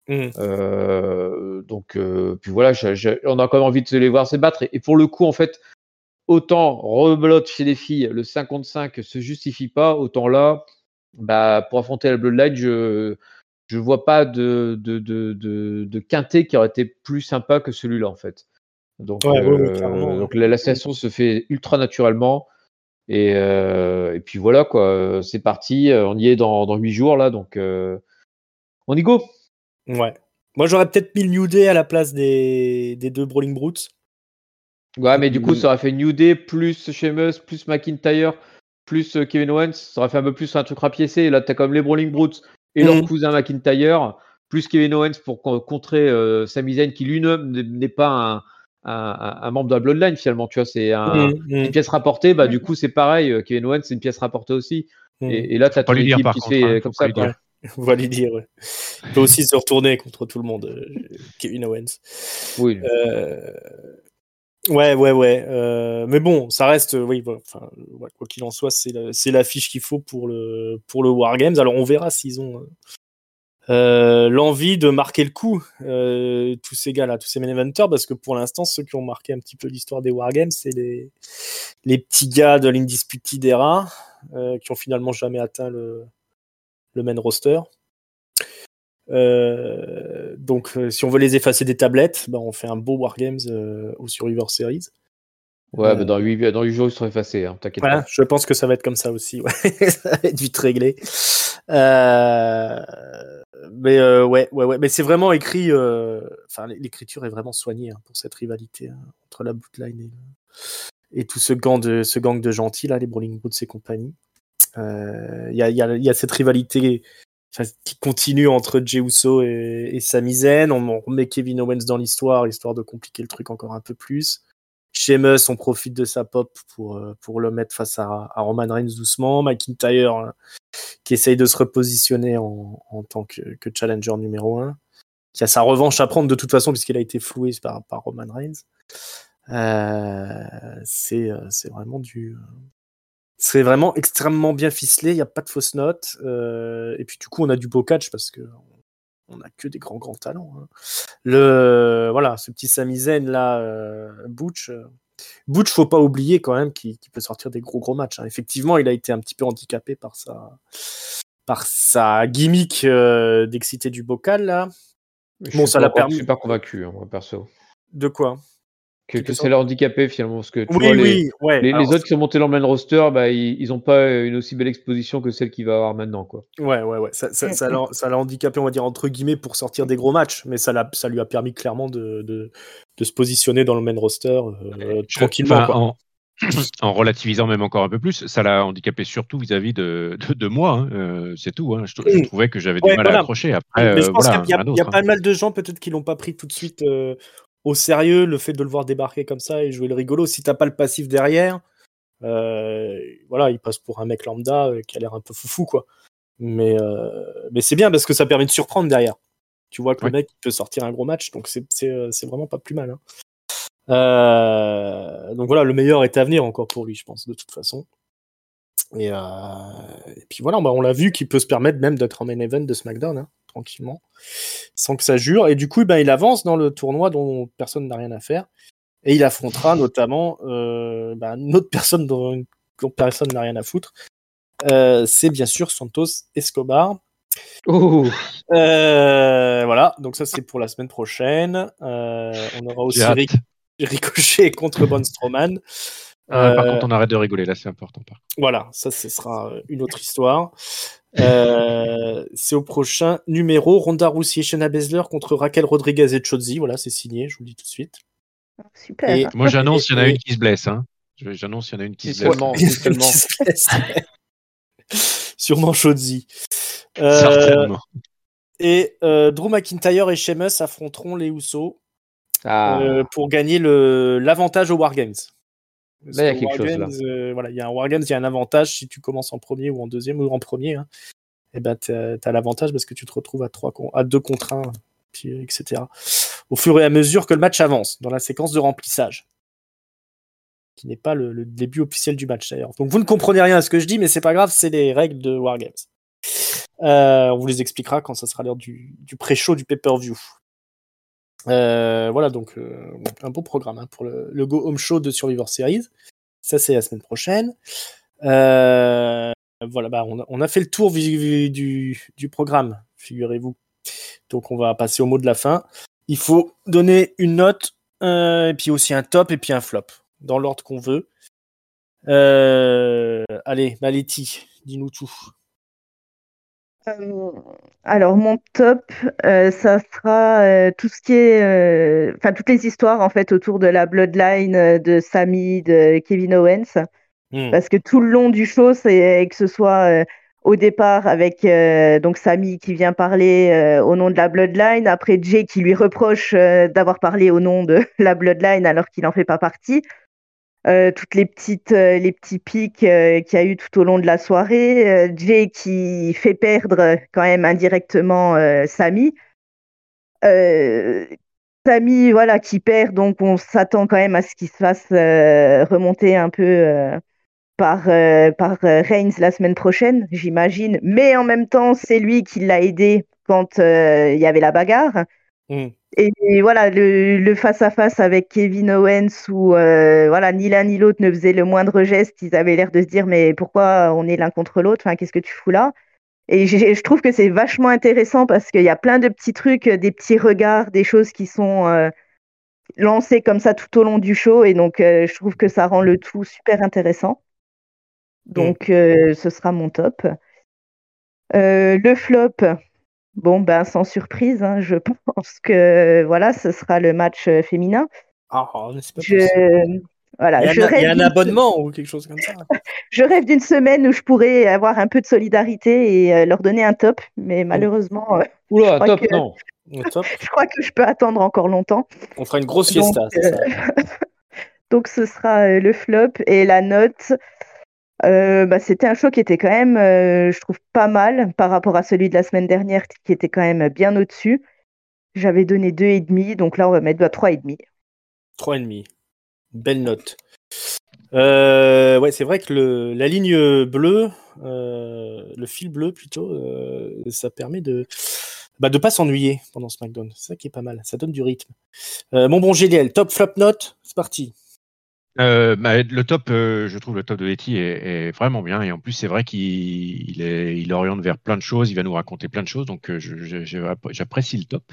Donc, puis voilà, on a quand même envie de les voir se battre. Et pour le coup, en fait, autant rebelote chez les filles, le 5 contre 5 se justifie pas, autant là, pour affronter la Bloodline, je vois pas de quintet qui aurait été plus sympa que celui-là, en fait. Donc, clairement, donc la station se fait ultra naturellement. Et puis voilà, quoi. C'est parti. On y est dans 8 jours, là. Donc, on y go. Ouais. Moi, j'aurais peut-être mis le New Day à la place des 2 Brawling Brutes. Ouais, mais du coup, ça aurait fait New Day plus Sheamus, plus McIntyre, plus Kevin Owens. Ça aurait fait un peu plus un truc rapiécé. Et là, t'as comme les Brawling Brutes et leur cousin McIntyre, plus Kevin Owens pour contrer Sami Zayn, qui lui-même n'est pas un membre de la Bloodline, finalement. Tu vois, c'est une pièce rapportée. Du coup, c'est pareil. Kevin Owens, c'est une pièce rapportée aussi. Et là, t'as ton équipe qui se fait comme ça, quoi. On va lui dire, ouais. Il peut aussi se retourner contre tout le monde, Kevin Owens. Oui. Ouais. Mais bon, ça reste, quoi qu'il en soit, c'est l'affiche qu'il faut pour le Wargames. Alors, on verra s'ils ont l'envie de marquer le coup, tous ces gars-là, tous ces main eventers, parce que pour l'instant, ceux qui ont marqué un petit peu l'histoire des Wargames, c'est les petits gars de l'Undisputed Era, qui ont finalement jamais atteint le main roster. Donc, si on veut les effacer des tablettes, on fait un beau Wargames au Survivor Series. Ouais, dans 8 jours, ils seront effacés, hein, t'inquiète pas. Je pense que ça va être comme ça aussi, ouais. Ça va être vite réglé. Mais c'est vraiment écrit. L'écriture est vraiment soignée pour cette rivalité entre la Bloodline et tout ce gang de gentils, là, les Brawling Brutes et compagnie. Il y a cette rivalité qui continue entre Jey Uso et Sami Zayn. On remet Kevin Owens dans l'histoire, histoire de compliquer le truc encore un peu plus. Sheamus, on profite de sa pop pour le mettre face à Roman Reigns doucement. McIntyre, qui essaye de se repositionner en tant que challenger numéro 1, qui a sa revanche à prendre de toute façon, puisqu'il a été floué par Roman Reigns. C'est vraiment c'est vraiment extrêmement bien ficelé, il n'y a pas de fausses notes. Et puis du coup, on a du beau catch parce que on n'a que des grands talents. Ce petit Sami Zayn là, Butch, faut pas oublier quand même qu'il peut sortir des gros matchs. Effectivement, il a été un petit peu handicapé par sa gimmick d'exciter du bocal là. Ça l'a permis. Je suis pas convaincu, moi perso. De quoi? Que ça l'a handicapé finalement, parce que tu vois, les autres qui sont montés dans le main roster, ils n'ont pas une aussi belle exposition que celle qu'il va avoir maintenant, quoi. Ouais. Ça l'a handicapé, on va dire entre guillemets, pour sortir des gros matchs, mais ça lui a permis clairement de se positionner dans le main roster tranquillement. Quoi. En relativisant même encore un peu plus, ça l'a handicapé surtout vis-à-vis de moi. C'est tout. Je trouvais que j'avais du mal à accrocher. Après, mais je pense qu'il y a pas mal de gens peut-être qui l'ont pas pris tout de suite au sérieux, le fait de le voir débarquer comme ça et jouer le rigolo. Si t'as pas le passif derrière, il passe pour un mec lambda qui a l'air un peu foufou, quoi. Mais c'est bien parce que ça permet de surprendre derrière. Tu vois que le mec peut sortir un gros match, donc c'est vraiment pas plus mal. Donc voilà, le meilleur est à venir encore pour lui, je pense, de toute façon. Et puis voilà, on l'a vu qu'il peut se permettre même d'être en main event de SmackDown, tranquillement, sans que ça jure. Et du coup, il avance dans le tournoi dont personne n'a rien à faire. Et il affrontera notamment une autre personne dont personne n'a rien à foutre. C'est bien sûr Santos Escobar. Voilà, donc ça c'est pour la semaine prochaine. On aura aussi Ricochet contre Braun Strowman. Par contre, on arrête de rigoler, là c'est important. Voilà, ça ce sera une autre histoire. C'est au prochain numéro. Ronda Rousey et Shayna Baszler contre Raquel Rodriguez et Chotzi. Voilà, c'est signé, je vous le dis tout de suite. Super. Et moi j'annonce qu'il y en a une qui se blesse. J'annonce qu'il y en a une qui se blesse. Sûrement Chotzi. Certainement. Et Drew McIntyre et Sheamus affronteront les Usos pour gagner l'avantage aux Wargames. Là, il y a quelque chose là. Il y a un Wargames, il y a un avantage si tu commences en premier ou en deuxième ou en premier. Et t'as l'avantage parce que tu te retrouves à 2 contre 1, puis, etc. Au fur et à mesure que le match avance dans la séquence de remplissage, qui n'est pas le début officiel du match d'ailleurs. Donc vous ne comprenez rien à ce que je dis, mais c'est pas grave, c'est les règles de Wargames. On vous les expliquera quand ça sera l'heure du pré-show du pay-per-view. Voilà, donc un beau programme pour le Go Home Show de Survivor Series. Ça, c'est la semaine prochaine. Voilà, on a fait le tour du programme, figurez-vous. Donc, on va passer au mot de la fin. Il faut donner une note, et puis aussi un top et puis un flop, dans l'ordre qu'on veut. Allez, Maletti, dis-nous tout. Alors mon top, ça sera tout ce qui est, toutes les histoires en fait autour de la bloodline de Sami, de Kevin Owens, parce que tout le long du show, c'est que ce soit au départ avec donc Sami qui vient parler au nom de la bloodline, après Jay qui lui reproche d'avoir parlé au nom de la bloodline alors qu'il n'en fait pas partie. Toutes les petits pics qu'il y a eu tout au long de la soirée. Jay qui fait perdre quand même indirectement Sami. Sami, voilà, qui perd, donc on s'attend quand même à ce qu'il se fasse remonter un peu par Reigns la semaine prochaine, j'imagine. Mais en même temps, c'est lui qui l'a aidé quand il y avait la bagarre. Et voilà, le face-à-face avec Kevin Owens où voilà, ni l'un ni l'autre ne faisait le moindre geste, ils avaient l'air de se dire mais pourquoi on est l'un contre l'autre, enfin, qu'est-ce que tu fous là? Et je trouve que c'est vachement intéressant parce qu'il y a plein de petits trucs, des petits regards, des choses qui sont lancées comme ça tout au long du show et donc je trouve que ça rend le tout super intéressant. Donc ce sera mon top. Le flop, bon, ben, sans surprise, hein, je pense que voilà, ce sera le match féminin. C'est pas possible. Voilà, il y a un abonnement ou quelque chose comme ça. Je rêve d'une semaine où je pourrais avoir un peu de solidarité et leur donner un top, mais malheureusement, Oula, top, non. Je crois que je peux attendre encore longtemps. On fera une grosse fiesta, c'est ça. Donc ce sera le flop et la note. C'était un show qui était quand même, je trouve, pas mal par rapport à celui de la semaine dernière qui était quand même bien au-dessus. J'avais donné 2,5, donc là on va mettre 3,5. 3,5. Belle note. Ouais, c'est vrai que la ligne bleue, le fil bleu plutôt, ça permet de pas s'ennuyer pendant SmackDown. C'est ça qui est pas mal. Ça donne du rythme. Mon bon GDL, top flop note, c'est parti. Le top, je trouve le top de Letty est vraiment bien et en plus c'est vrai qu'il oriente vers plein de choses, il va nous raconter plein de choses donc j'apprécie le top.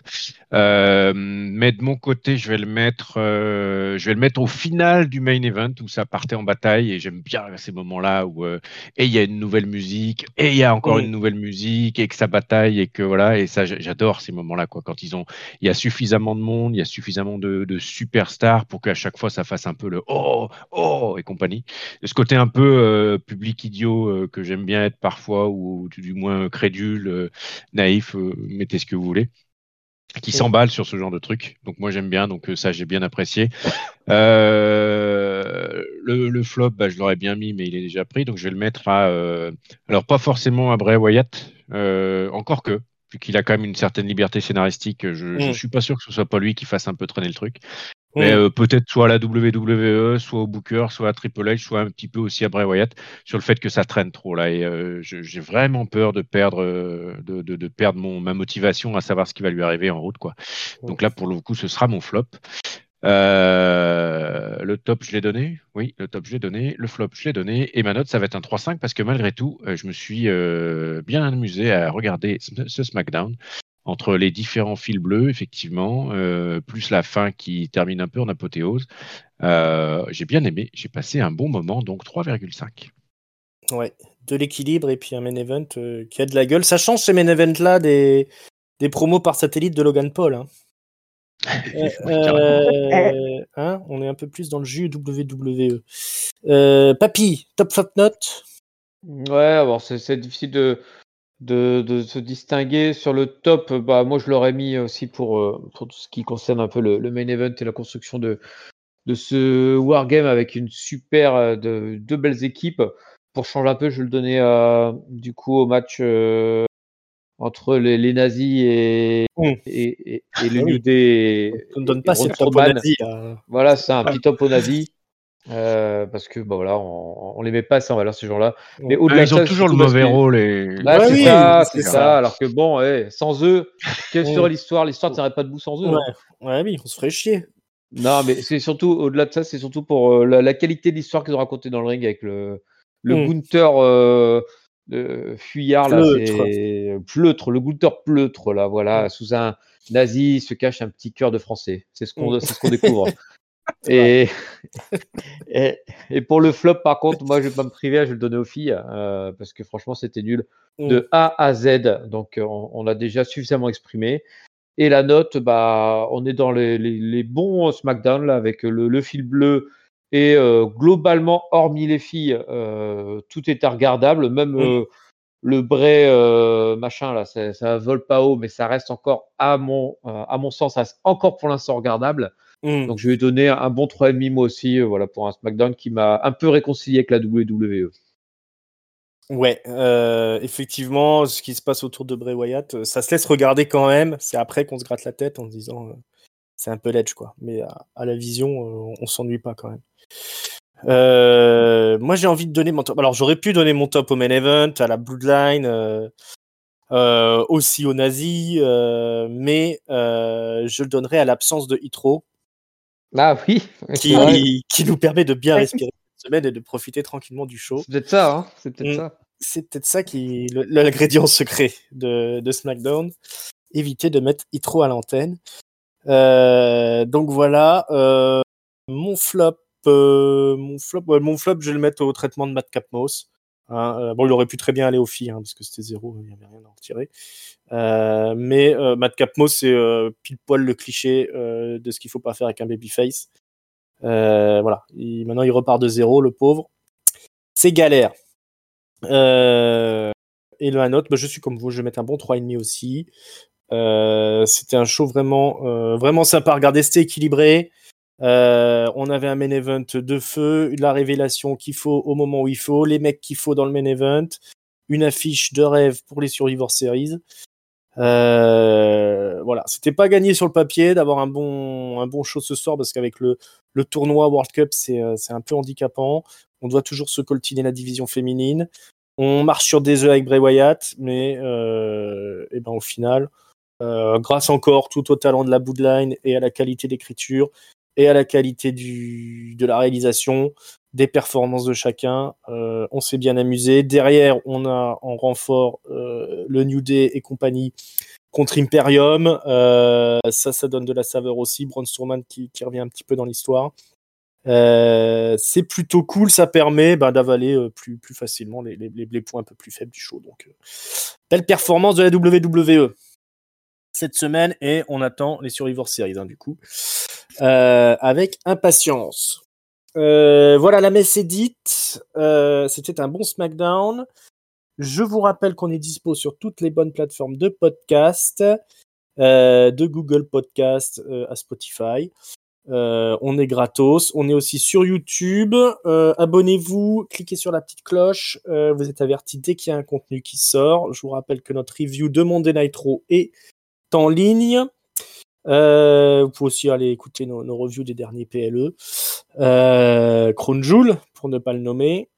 Mais de mon côté, je vais le mettre au final du main event où ça partait en bataille et j'aime bien ces moments-là où et il y a une nouvelle musique et il y a encore une nouvelle musique et que ça bataille et que voilà et ça j'adore ces moments-là quoi quand il y a suffisamment de monde, il y a suffisamment de superstars pour qu'à chaque fois ça fasse un peu le oh et compagnie. De ce côté un peu public idiot que j'aime bien être parfois ou du moins crédule, naïf, mettez ce que vous voulez, qui s'emballe sur ce genre de truc. Donc moi j'aime bien, donc ça j'ai bien apprécié. Le flop, je l'aurais bien mis, mais il est déjà pris, donc je vais le mettre à alors pas forcément à Bray Wyatt, encore que vu qu'il a quand même une certaine liberté scénaristique, je suis pas sûr que ce soit pas lui qui fasse un peu traîner le truc. Mais peut-être soit à la WWE, soit au Booker, soit à Triple H, soit un petit peu aussi à Bray Wyatt, sur le fait que ça traîne trop là. Et j'ai vraiment peur de perdre, de perdre ma motivation à savoir ce qui va lui arriver en route, quoi. Donc là, pour le coup, ce sera mon flop. Le top, je l'ai donné. Oui, le top, je l'ai donné. Le flop, je l'ai donné. Et ma note, ça va être un 3-5 parce que malgré tout, je me suis bien amusé à regarder ce SmackDown. Entre les différents fils bleus, effectivement, plus la fin qui termine un peu en apothéose. J'ai bien aimé, j'ai passé un bon moment, donc 3,5. Ouais, de l'équilibre et puis un main event qui a de la gueule. Ça change ces main events-là des promos par satellite de Logan Paul. Hein. On est un peu plus dans le jus WWE. Papy, top flop note. Ouais, alors c'est difficile de se distinguer sur le top. Moi je l'aurais mis aussi pour tout ce qui concerne un peu le main event et la construction de ce wargame avec une super deux belles équipes. Pour changer un peu, je vais le donner du coup au match entre les nazis et le New Day. On ne donne pas cette top aux nazis. Voilà, c'est un petit top aux nazis. parce que voilà, on les met pas assez en valeur ces gens-là. Mais au-delà de Ils ont ça, toujours le surtout parce mauvais que rôle et c'est ça. Alors que bon, sans eux, quelle serait l'histoire? L'histoire tiendrait pas debout sans eux. Ouais. Hein. Ouais, oui, on se ferait chier. Non, mais c'est surtout au-delà de ça, c'est surtout pour la qualité de l'histoire qu'ils ont racontée dans le ring avec le Gunther fuyard là, c'est pleutre, le Gunther pleutre là, voilà, sous un nazi se cache un petit cœur de français. C'est ce qu'on découvre. Et, et pour le flop, par contre, moi, je vais pas me priver, je vais le donner aux filles parce que franchement, c'était nul de A à Z. Donc, on a déjà suffisamment exprimé. Et la note, on est dans les bons SmackDown là, avec le fil bleu. Et globalement, hormis les filles, tout était regardable. Même le Bray machin là, ça vole pas haut, mais ça reste encore, à mon sens, ça reste encore pour l'instant regardable. Donc je vais donner un bon 3,5 moi aussi, voilà, pour un SmackDown qui m'a un peu réconcilié avec la WWE. Ouais, effectivement, ce qui se passe autour de Bray Wyatt, ça se laisse regarder quand même. C'est après qu'on se gratte la tête en se disant c'est un peu ledge, quoi. Mais à la vision, on s'ennuie pas quand même. Moi, j'ai envie de donner mon top. Alors, j'aurais pu donner mon top au main event, à la Bloodline, aussi aux nazis, mais je le donnerai à l'absence de Hitro. Ah oui, qui nous permet de bien respirer cette semaine et de profiter tranquillement du show. C'est peut-être ça, hein. C'est peut-être ça. C'est peut-être ça qui est l'ingrédient secret de SmackDown. Éviter de mettre Hitro à l'antenne. Donc voilà. Mon flop, je vais le mettre au traitement de Madcap Moss. Hein, il aurait pu très bien aller aux filles, parce que c'était 0, il n'y avait rien à en retirer. Mais Madcap Moss, c'est pile poil le cliché de ce qu'il ne faut pas faire avec un babyface. Voilà. Maintenant, il repart de 0, le pauvre. C'est galère. Et la note, je suis comme vous, je vais mettre un bon 3,5 aussi. C'était un show vraiment sympa à regarder, c'était équilibré. On avait un main event de feu, la révélation qu'il faut au moment où il faut, les mecs qu'il faut dans le main event, une affiche de rêve pour les Survivor Series. Voilà, c'était pas gagné sur le papier d'avoir un bon show ce soir parce qu'avec le tournoi World Cup, c'est un peu handicapant. On doit toujours se coltiner la division féminine. On marche sur des œufs avec Bray Wyatt, mais au final, grâce encore tout au talent de la Bloodline et à la qualité d'écriture et à la qualité de la réalisation, des performances de chacun, on s'est bien amusé. Derrière, on a en renfort le New Day et compagnie contre Imperium. Ça donne de la saveur aussi. Braun Strowman qui revient un petit peu dans l'histoire. C'est plutôt cool, ça permet d'avaler plus facilement les points un peu plus faibles du show. Donc, belle performance de la WWE cette semaine et on attend les Survivor Series du coup avec impatience. Voilà, la messe est dite. C'était un bon SmackDown. Je vous rappelle qu'on est dispo sur toutes les bonnes plateformes de podcast, de Google Podcast à Spotify. On est gratos. On est aussi sur YouTube. Abonnez-vous, cliquez sur la petite cloche. Vous êtes avertis dès qu'il y a un contenu qui sort. Je vous rappelle que notre review de Monday Nitro est en ligne. Vous pouvez aussi aller écouter nos reviews des derniers PLE. Crown Jewel, pour ne pas le nommer.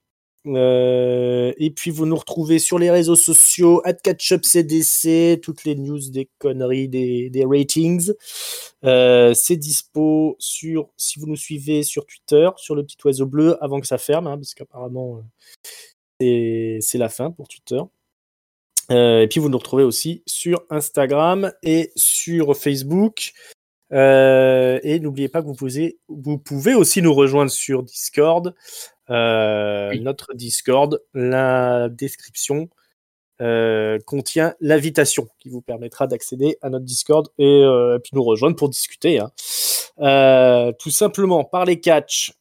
Et puis vous nous retrouvez sur les réseaux sociaux @catchupcdc, toutes les news, des conneries, des ratings. C'est dispo si vous nous suivez sur Twitter, sur le petit oiseau bleu avant que ça ferme, parce qu'apparemment c'est la fin pour Twitter. Et puis vous nous retrouvez aussi sur Instagram et sur Facebook. Et n'oubliez pas que vous pouvez aussi nous rejoindre sur Discord. Oui. Notre Discord, la description contient l'invitation qui vous permettra d'accéder à notre Discord et puis nous rejoindre pour discuter. Tout simplement, parler catch.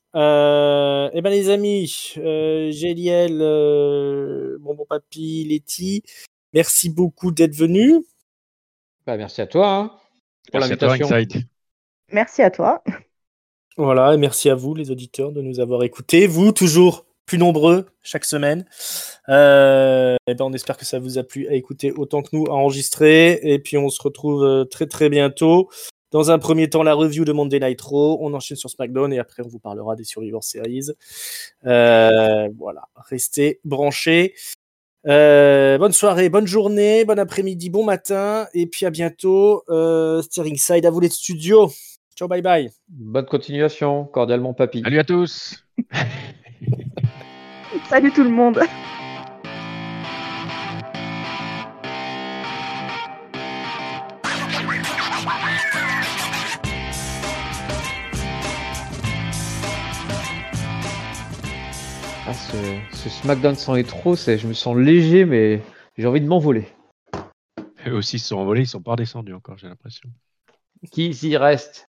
Les amis, Géliel, mon bon papy, Letty, merci beaucoup d'être venus. Merci à toi pour l'invitation. Merci à toi. Voilà, et merci à vous les auditeurs de nous avoir écoutés. Vous, toujours plus nombreux chaque semaine. On espère que ça vous a plu à écouter autant que nous, à enregistrer. Et puis on se retrouve très très bientôt. Dans un premier temps, la review de Monday Night Raw. On enchaîne sur SmackDown et après, on vous parlera des Survivor Series. Voilà, restez branchés. Bonne soirée, bonne journée, bon après-midi, bon matin. Et puis à bientôt. Steering Side, à vous les studios. Ciao, bye bye. Bonne continuation, cordialement papy. Salut à tous. Salut tout le monde. Ah, ce SmackDown sans intro, je me sens léger, mais j'ai envie de m'envoler. Eux aussi se sont envolés, ils sont pas redescendus encore, j'ai l'impression. Qui y reste?